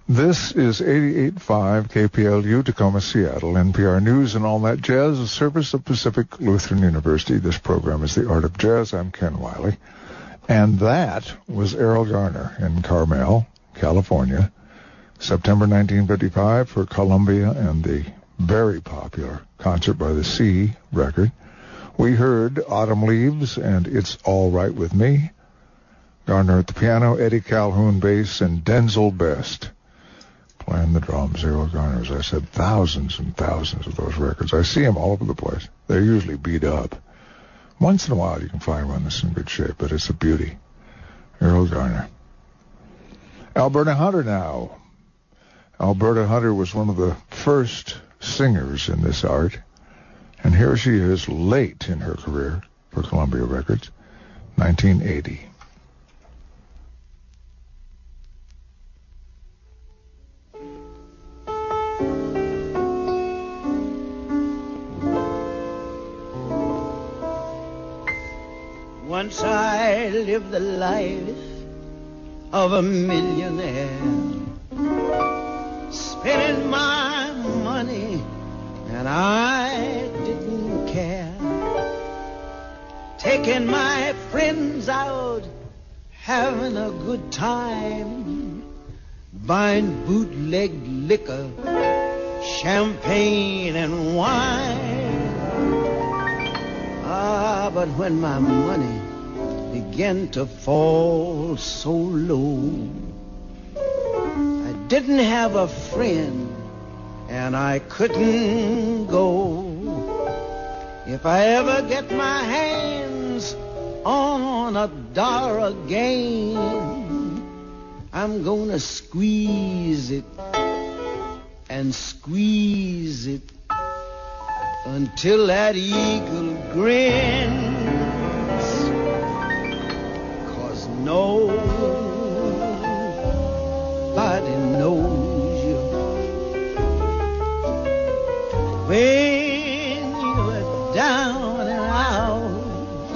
This is eighty-eight point five K P L U, Tacoma, Seattle. N P R News and All That Jazz, a service of Pacific Lutheran University. This program is The Art of Jazz. I'm Ken Wiley. And that was Erroll Garner in Carmel, California, September nineteen fifty-five for Columbia and the very popular Concert by the Sea record. We heard Autumn Leaves and It's All Right With Me. Garner at the piano, Eddie Calhoun bass, and Denzel Best playing the drums. Erroll Garner, as I said, thousands and thousands of those records. I see them all over the place. They're usually beat up. Once in a while you can find one that's in good shape, but it's a beauty. Erroll Garner. Alberta Hunter now. Alberta Hunter was one of the first singers in this art, and here she is late in her career for Columbia Records, nineteen eighty. Once I lived the life of a millionaire, spending my money and I didn't care, taking my friends out, having a good time, buying bootleg liquor, champagne and wine. Ah, but when my money began to fall so low, I didn't have a friend and I couldn't go. If I ever get my hands on a dollar again, I'm gonna squeeze it and squeeze it until that eagle grins. 'Cause nobody knows you when you're down and out.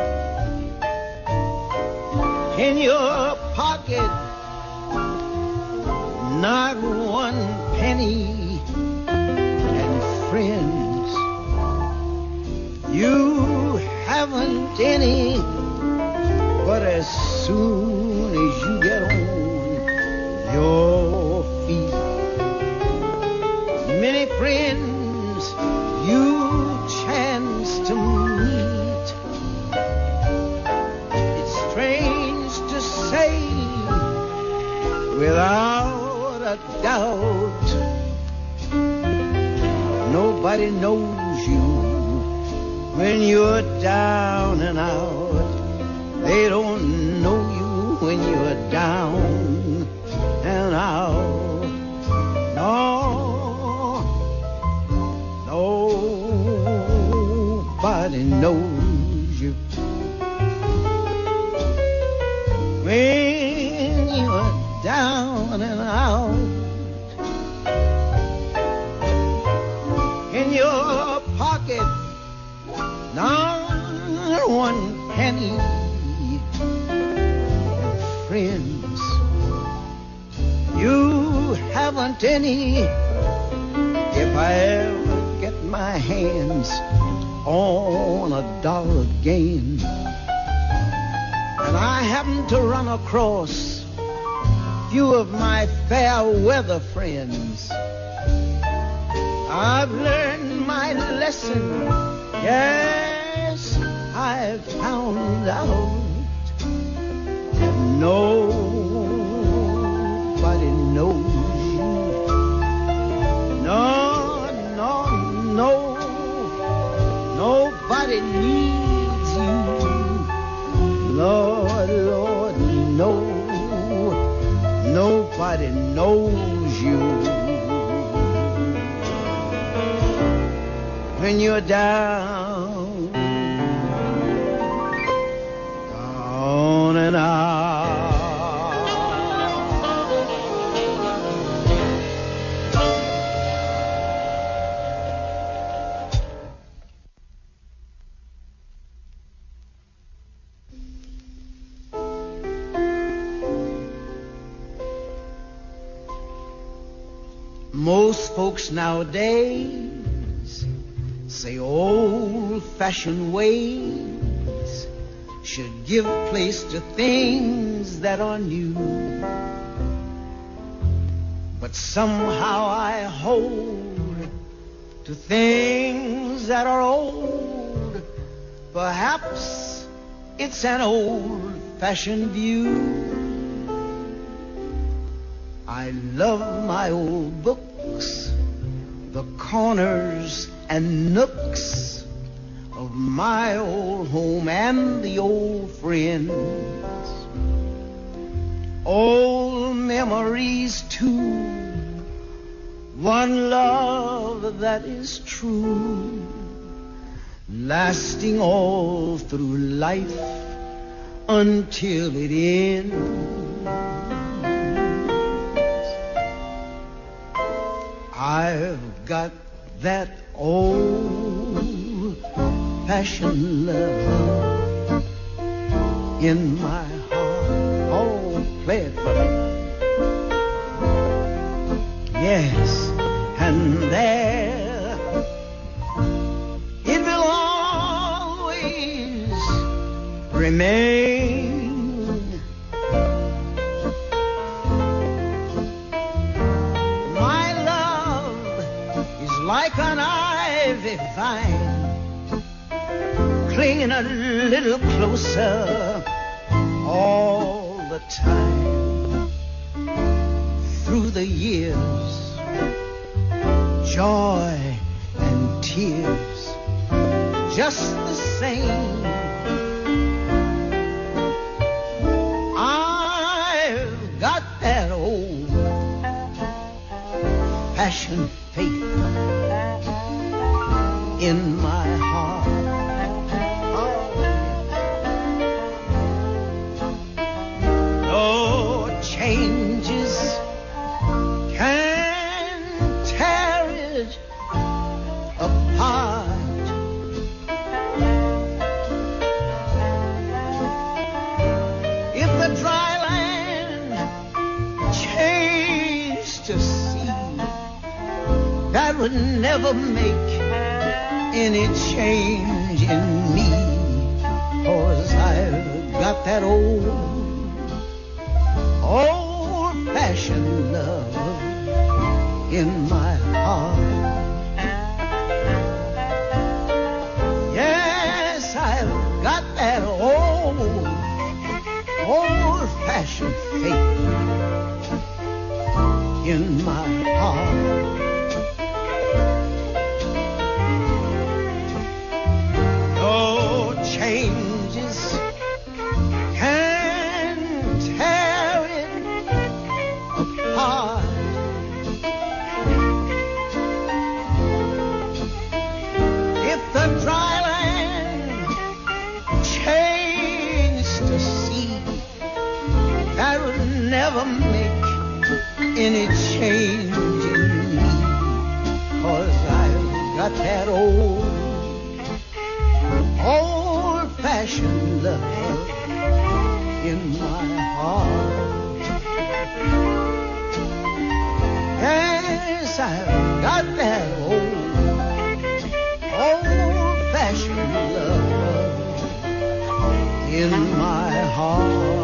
In your pocket, not one penny, and friends, you haven't any. But as soon as you get on your feet, many friends you chance to meet. It's strange to say, without a doubt, nobody knows you when you're down and out. They don't know you when you're down and out. No, nobody knows you when you're down and out. In your pocket, not one penny. Friends, you haven't any. If I ever get my hands on a dollar again, and I happen to run across a few of my fair weather friends, I've learned my lesson. Yes, I've found out. Nobody knows you. No, no, no. Nobody needs you. Lord, Lord, no. Nobody knows you when you're down, down and out. Most folks nowadays say old-fashioned ways should give place to things that are new. But somehow I hold to things that are old. Perhaps it's an old-fashioned view. I love my old books, the corners and nooks of my old home and the old friends. Old memories too, one love that is true, lasting all through life until it ends. I've got that old-fashioned love in my heart. Oh, play it for me. Yes, and there it will always remain. Like an ivy vine, clinging a little closer all the time. Through the years, joy and tears, just the same. I've got that old-fashioned faith in my heart. Oh, no changes can tear it apart. If the dry land changed to sea, that would never make any change in me, 'cause I've got that old, old-fashioned love in my heart. Yes, I've got that old, old-fashioned faith in my heart. Changes can tear it apart. If the dry land changed to sea, that would never make any change in me, 'cause I've got that old, old-fashioned love in my heart. Yes, I've got that old, old-fashioned love in my heart.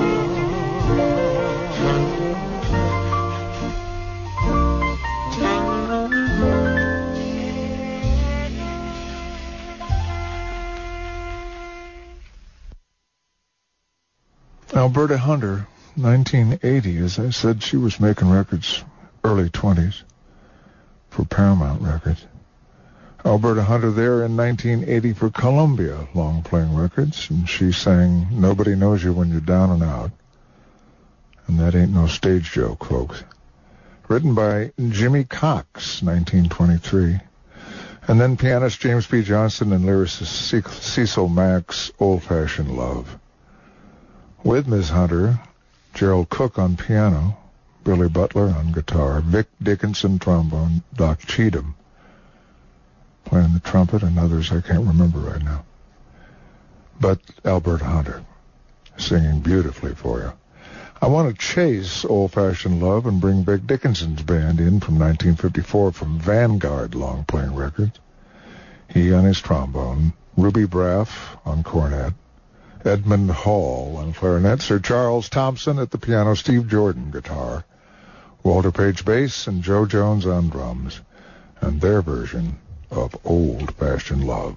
Alberta Hunter, nineteen eighty, as I said, she was making records early twenties for Paramount Records. Alberta Hunter there in nineteen eighty for Columbia long-playing records, and she sang Nobody Knows You When You're Down and Out. And that ain't no stage joke, folks. Written by Jimmy Cox, nineteen twenty-three. And then pianist James P. Johnson and lyricist Cecil Mack's Old-Fashioned Love. With Miss Hunter, Gerald Cook on piano, Billy Butler on guitar, Vic Dickinson trombone, Doc Cheatham playing the trumpet, and others I can't remember right now. But Alberta Hunter singing beautifully for you. I want to chase Old-Fashioned Love and bring Big Dickinson's band in from nineteen fifty-four from Vanguard long-playing records. He on his trombone, Ruby Braff on cornet, Edmund Hall on clarinet, Sir Charles Thompson at the piano, Steve Jordan guitar, Walter Page bass, and Joe Jones on drums, and their version of Old-Fashioned Love.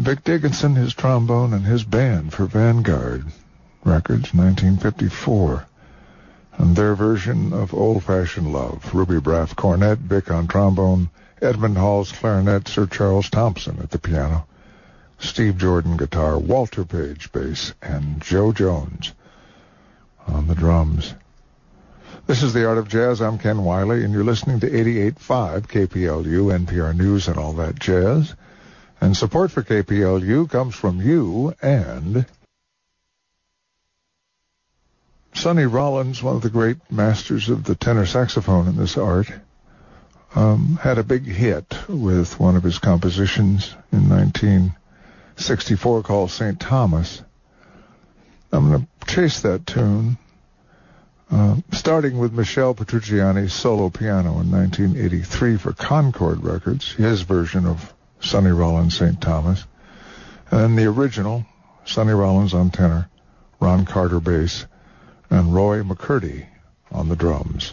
Vic Dickinson, his trombone, and his band for Vanguard Records, nineteen fifty-four. And their version of Old-Fashioned Love. Ruby Braff cornet, Vic on trombone, Edmund Hall's clarinet, Sir Charles Thompson at the piano, Steve Jordan guitar, Walter Page bass, and Joe Jones on the drums. This is The Art of Jazz. I'm Ken Wiley, and you're listening to eighty-eight point five K P L U, N P R News and All That Jazz. And support for K P L U comes from you and Sonny Rollins, one of the great masters of the tenor saxophone in this art, um, had a big hit with one of his compositions in nineteen sixty-four called Saint Thomas. I'm going to chase that tune, uh, starting with Michel Petrucciani's solo piano in nineteen eighty-three for Concord Records, his version of Sonny Rollins' Saint Thomas, and then the original, Sonny Rollins on tenor, Ron Carter bass, and Roy McCurdy on the drums.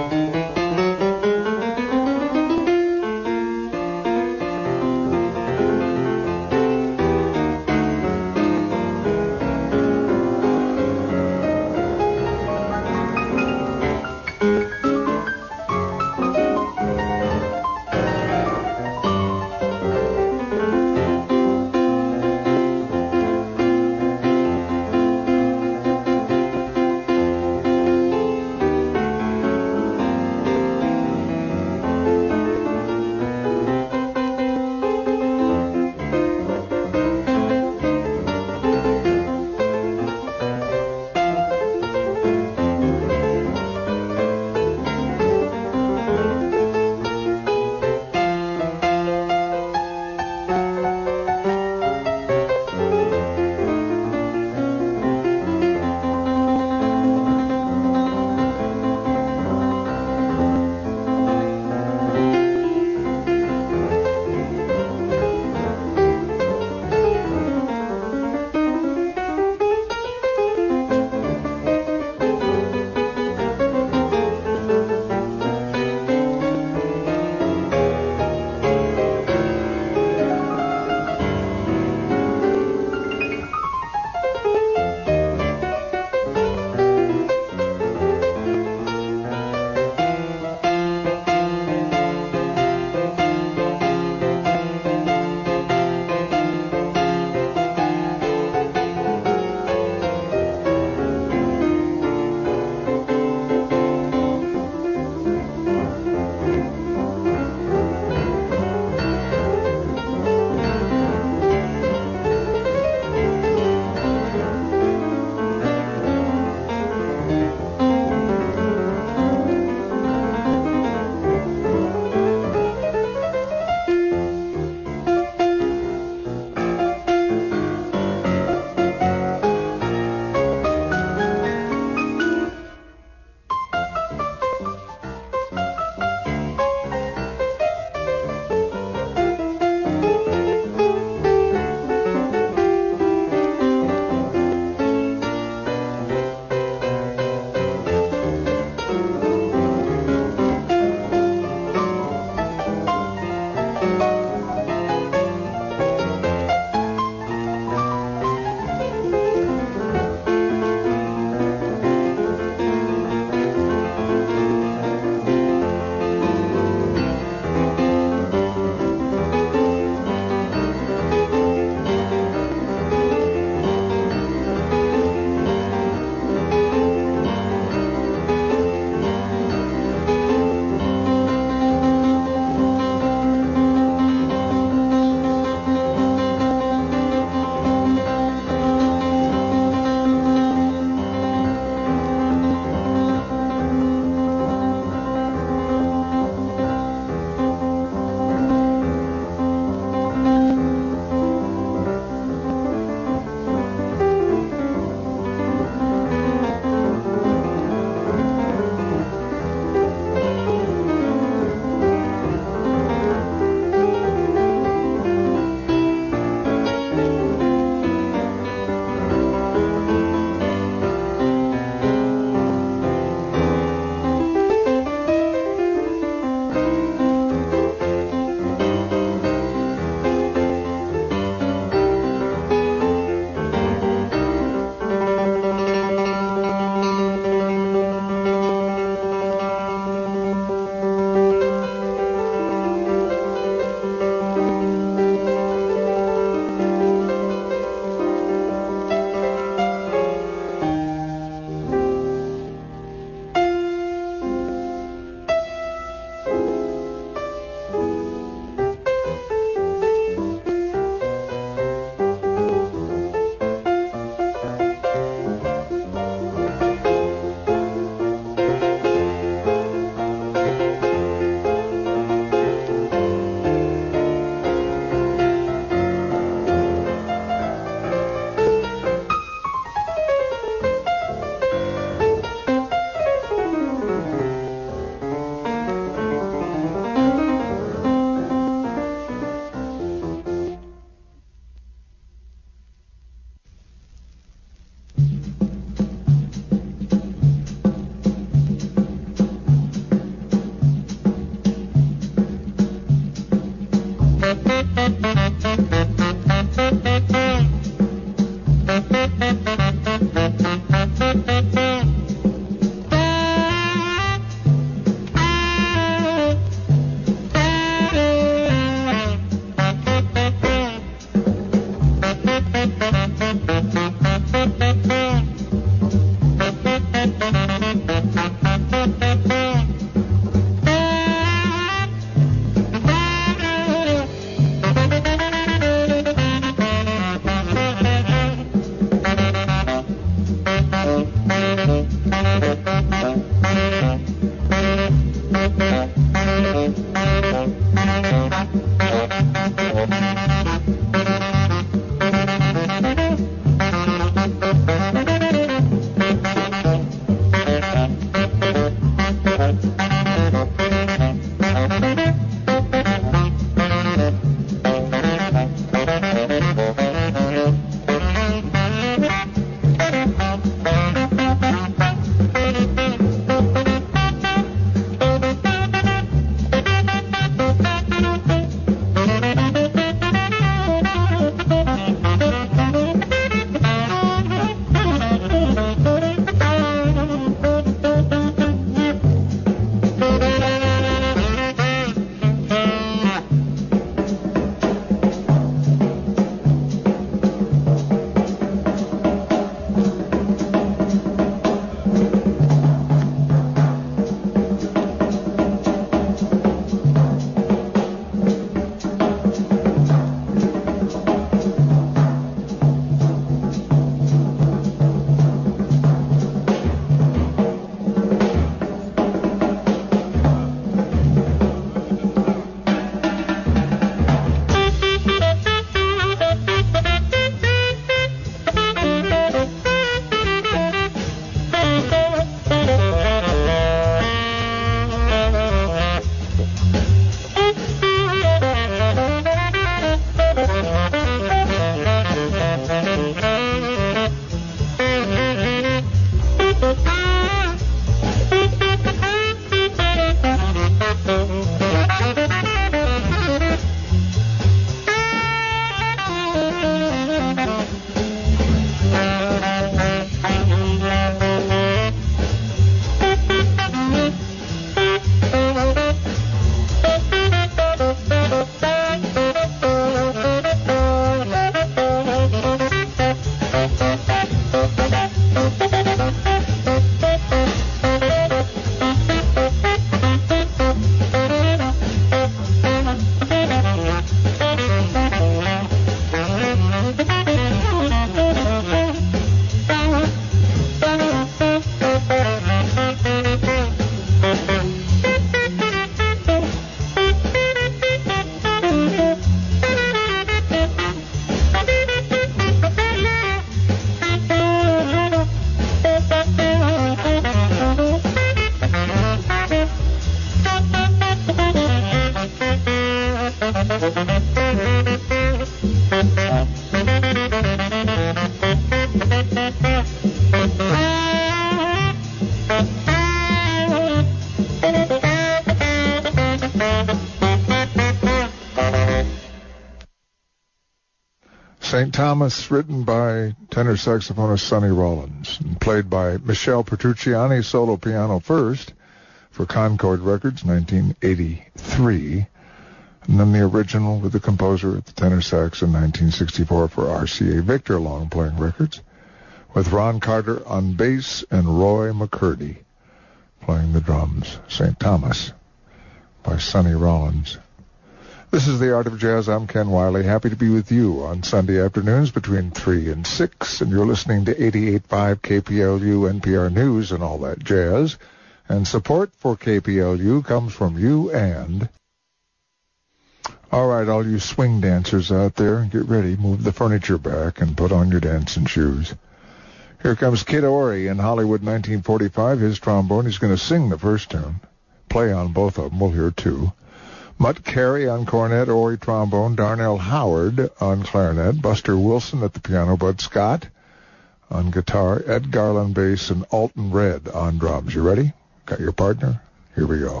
Saint Thomas, written by tenor saxophonist Sonny Rollins, and played by Michelle Petrucciani, solo piano first, for Concord Records, nineteen eighty-three, and then the original with the composer at the tenor sax in nineteen sixty-four for R C A Victor long-playing records, with Ron Carter on bass and Roy McCurdy playing the drums. Saint Thomas by Sonny Rollins. This is The Art of Jazz. I'm Ken Wiley. Happy to be with you on Sunday afternoons between three and six, and you're listening to eighty-eight point five K P L U, N P R News, and all that jazz. And support for K P L U comes from you and... All right, all you swing dancers out there, get ready. Move the furniture back and put on your dancing shoes. Here comes Kid Ory in Hollywood, nineteen forty-five. His trombone. He's going to sing the first tune. Play on both of them. We'll hear two. Mutt Carey on cornet, Ory trombone, Darnell Howard on clarinet, Buster Wilson at the piano, Bud Scott on guitar, Ed Garland bass, and Alton Red on drums. You ready? Got your partner? Here we go.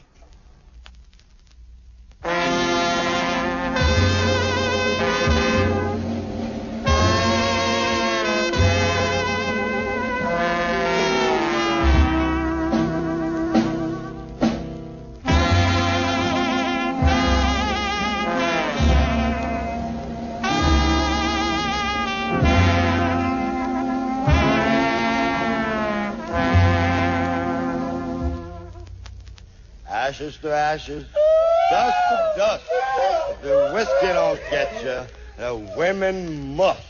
Ashes to ashes, dust to dust. If the whiskey don't get you, the women must.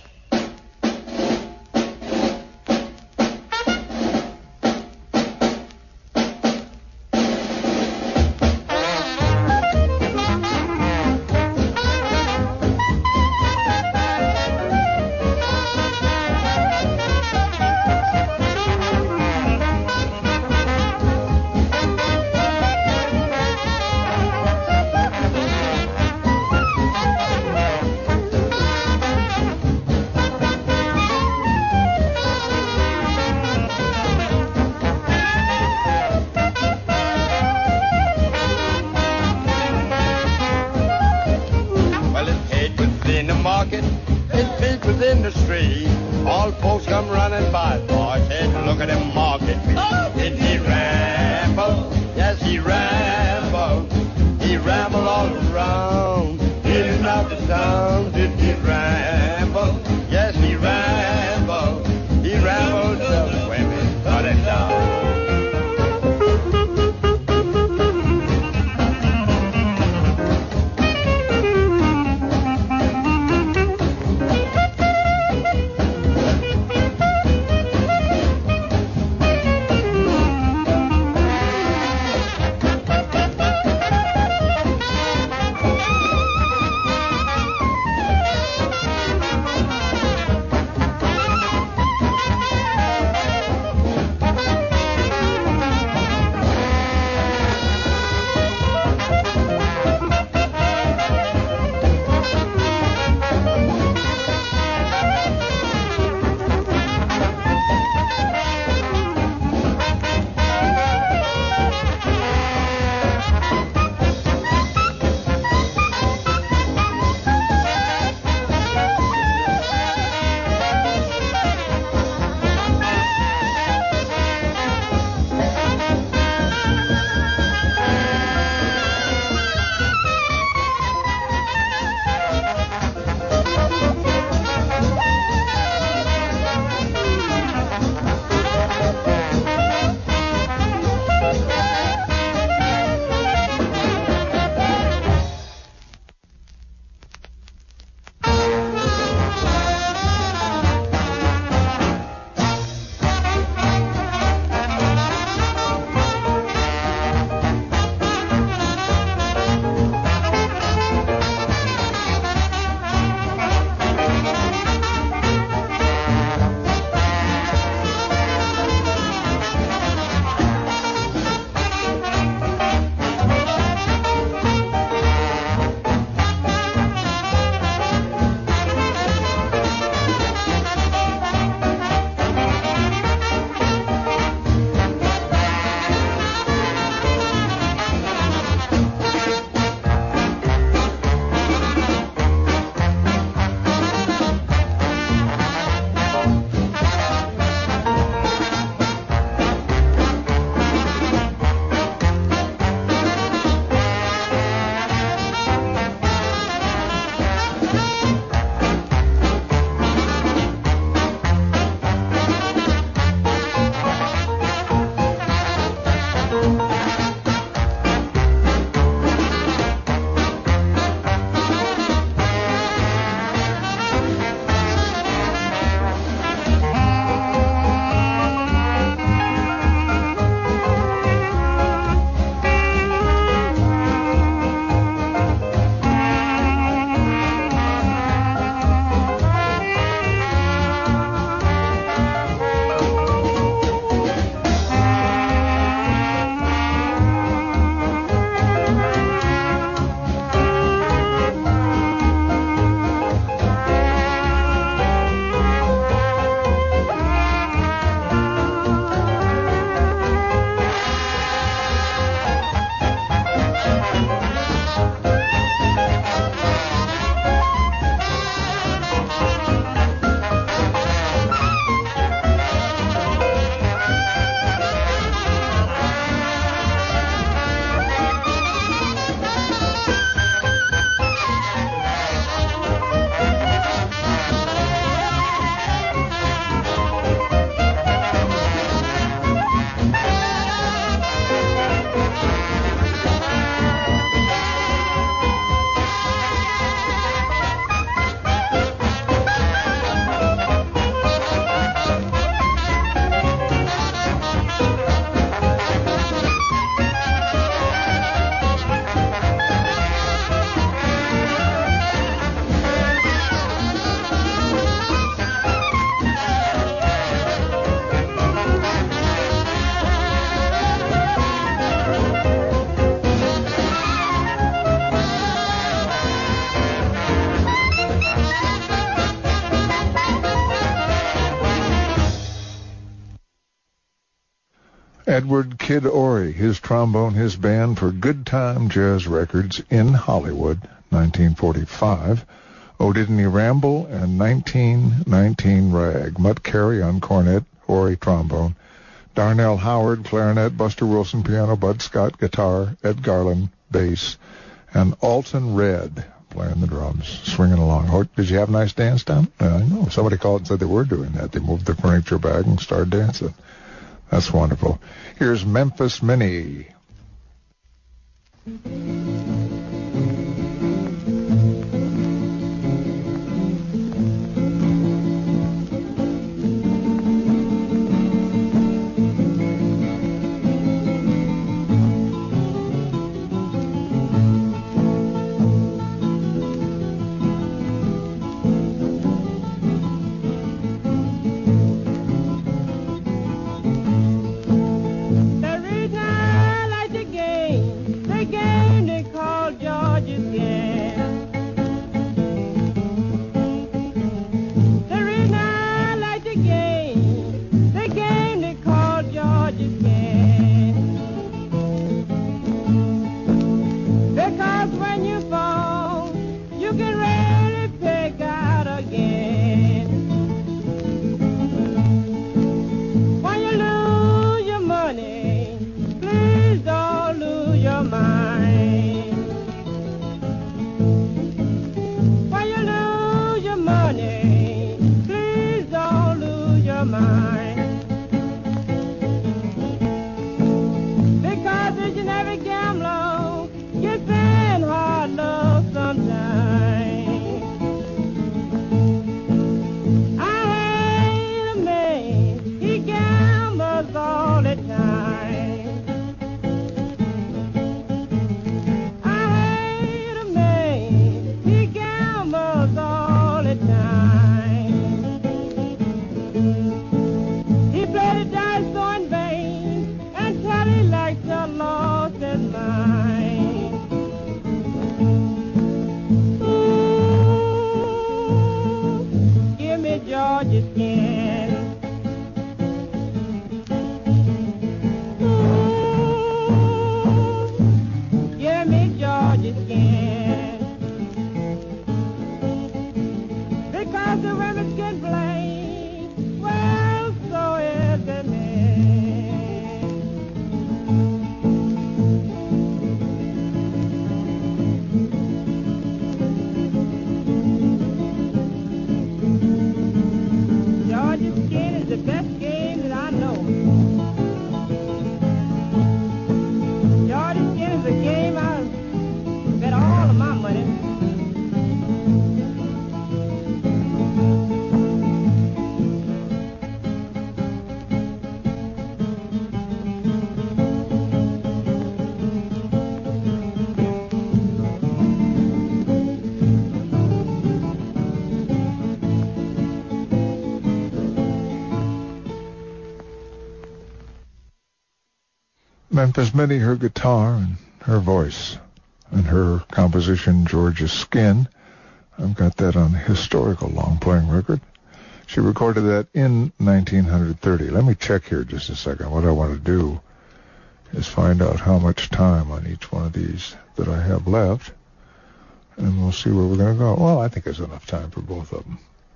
Edward Kid Ory, his trombone, his band for Good Time Jazz Records in Hollywood, nineteen forty-five. Oh, Didn't He Ramble and nineteen nineteen Rag. Mutt Carey on cornet, Ory trombone. Darnell Howard, clarinet, Buster Wilson, piano, Bud Scott, guitar, Ed Garland, bass, and Alton Red playing the drums, swinging along. Oh, did you have a nice dance down? Uh, I know. Somebody called and said they were doing that. They moved their furniture back and started dancing. That's wonderful. Here's Memphis Minnie. Memphis Minnie, her guitar and her voice, and her composition, Georgia's Skin. I've got that on a historical long-playing record. She recorded that in nineteen thirty. Let me check here just a second. What I want to do is find out how much time on each one of these that I have left, and we'll see where we're going to go. Well, I think there's enough time for both of them.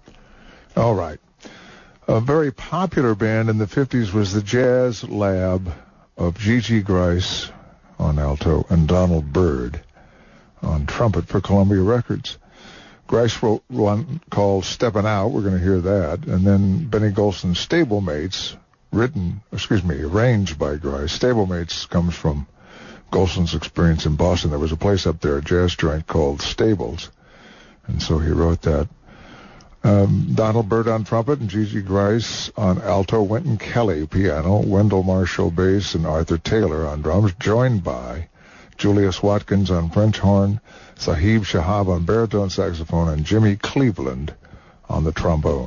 All right. A very popular band in the fifties was the Jazz Lab of Gigi Grice on alto and Donald Byrd on trumpet for Columbia Records. Grice wrote one called Steppin' Out. We're going to hear that. And then Benny Golson's Stablemates, written, excuse me, arranged by Grice. Stablemates comes from Golson's experience in Boston. There was a place up there, a jazz joint called Stables. And so he wrote that. Um, Donald Byrd on trumpet and Gigi Grice on alto, Wynton Kelly piano, Wendell Marshall bass, and Arthur Taylor on drums, joined by Julius Watkins on French horn, Sahib Shahab on baritone saxophone, and Jimmy Cleveland on the trombone.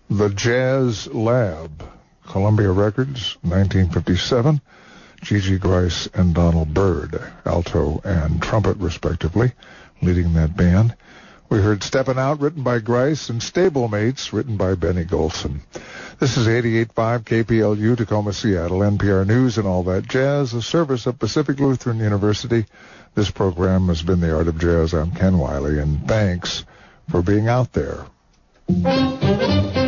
The Jazz Lab, Columbia Records, nineteen fifty-seven. Gigi Grice and Donald Byrd, alto and trumpet respectively, leading that band. We heard Steppin' Out, written by Grice, and Stablemates, written by Benny Golson. This is eighty-eight point five K P L U, Tacoma, Seattle, N P R News and All That Jazz, a service of Pacific Lutheran University. This program has been The Art of Jazz. I'm Ken Wiley, and thanks for being out there.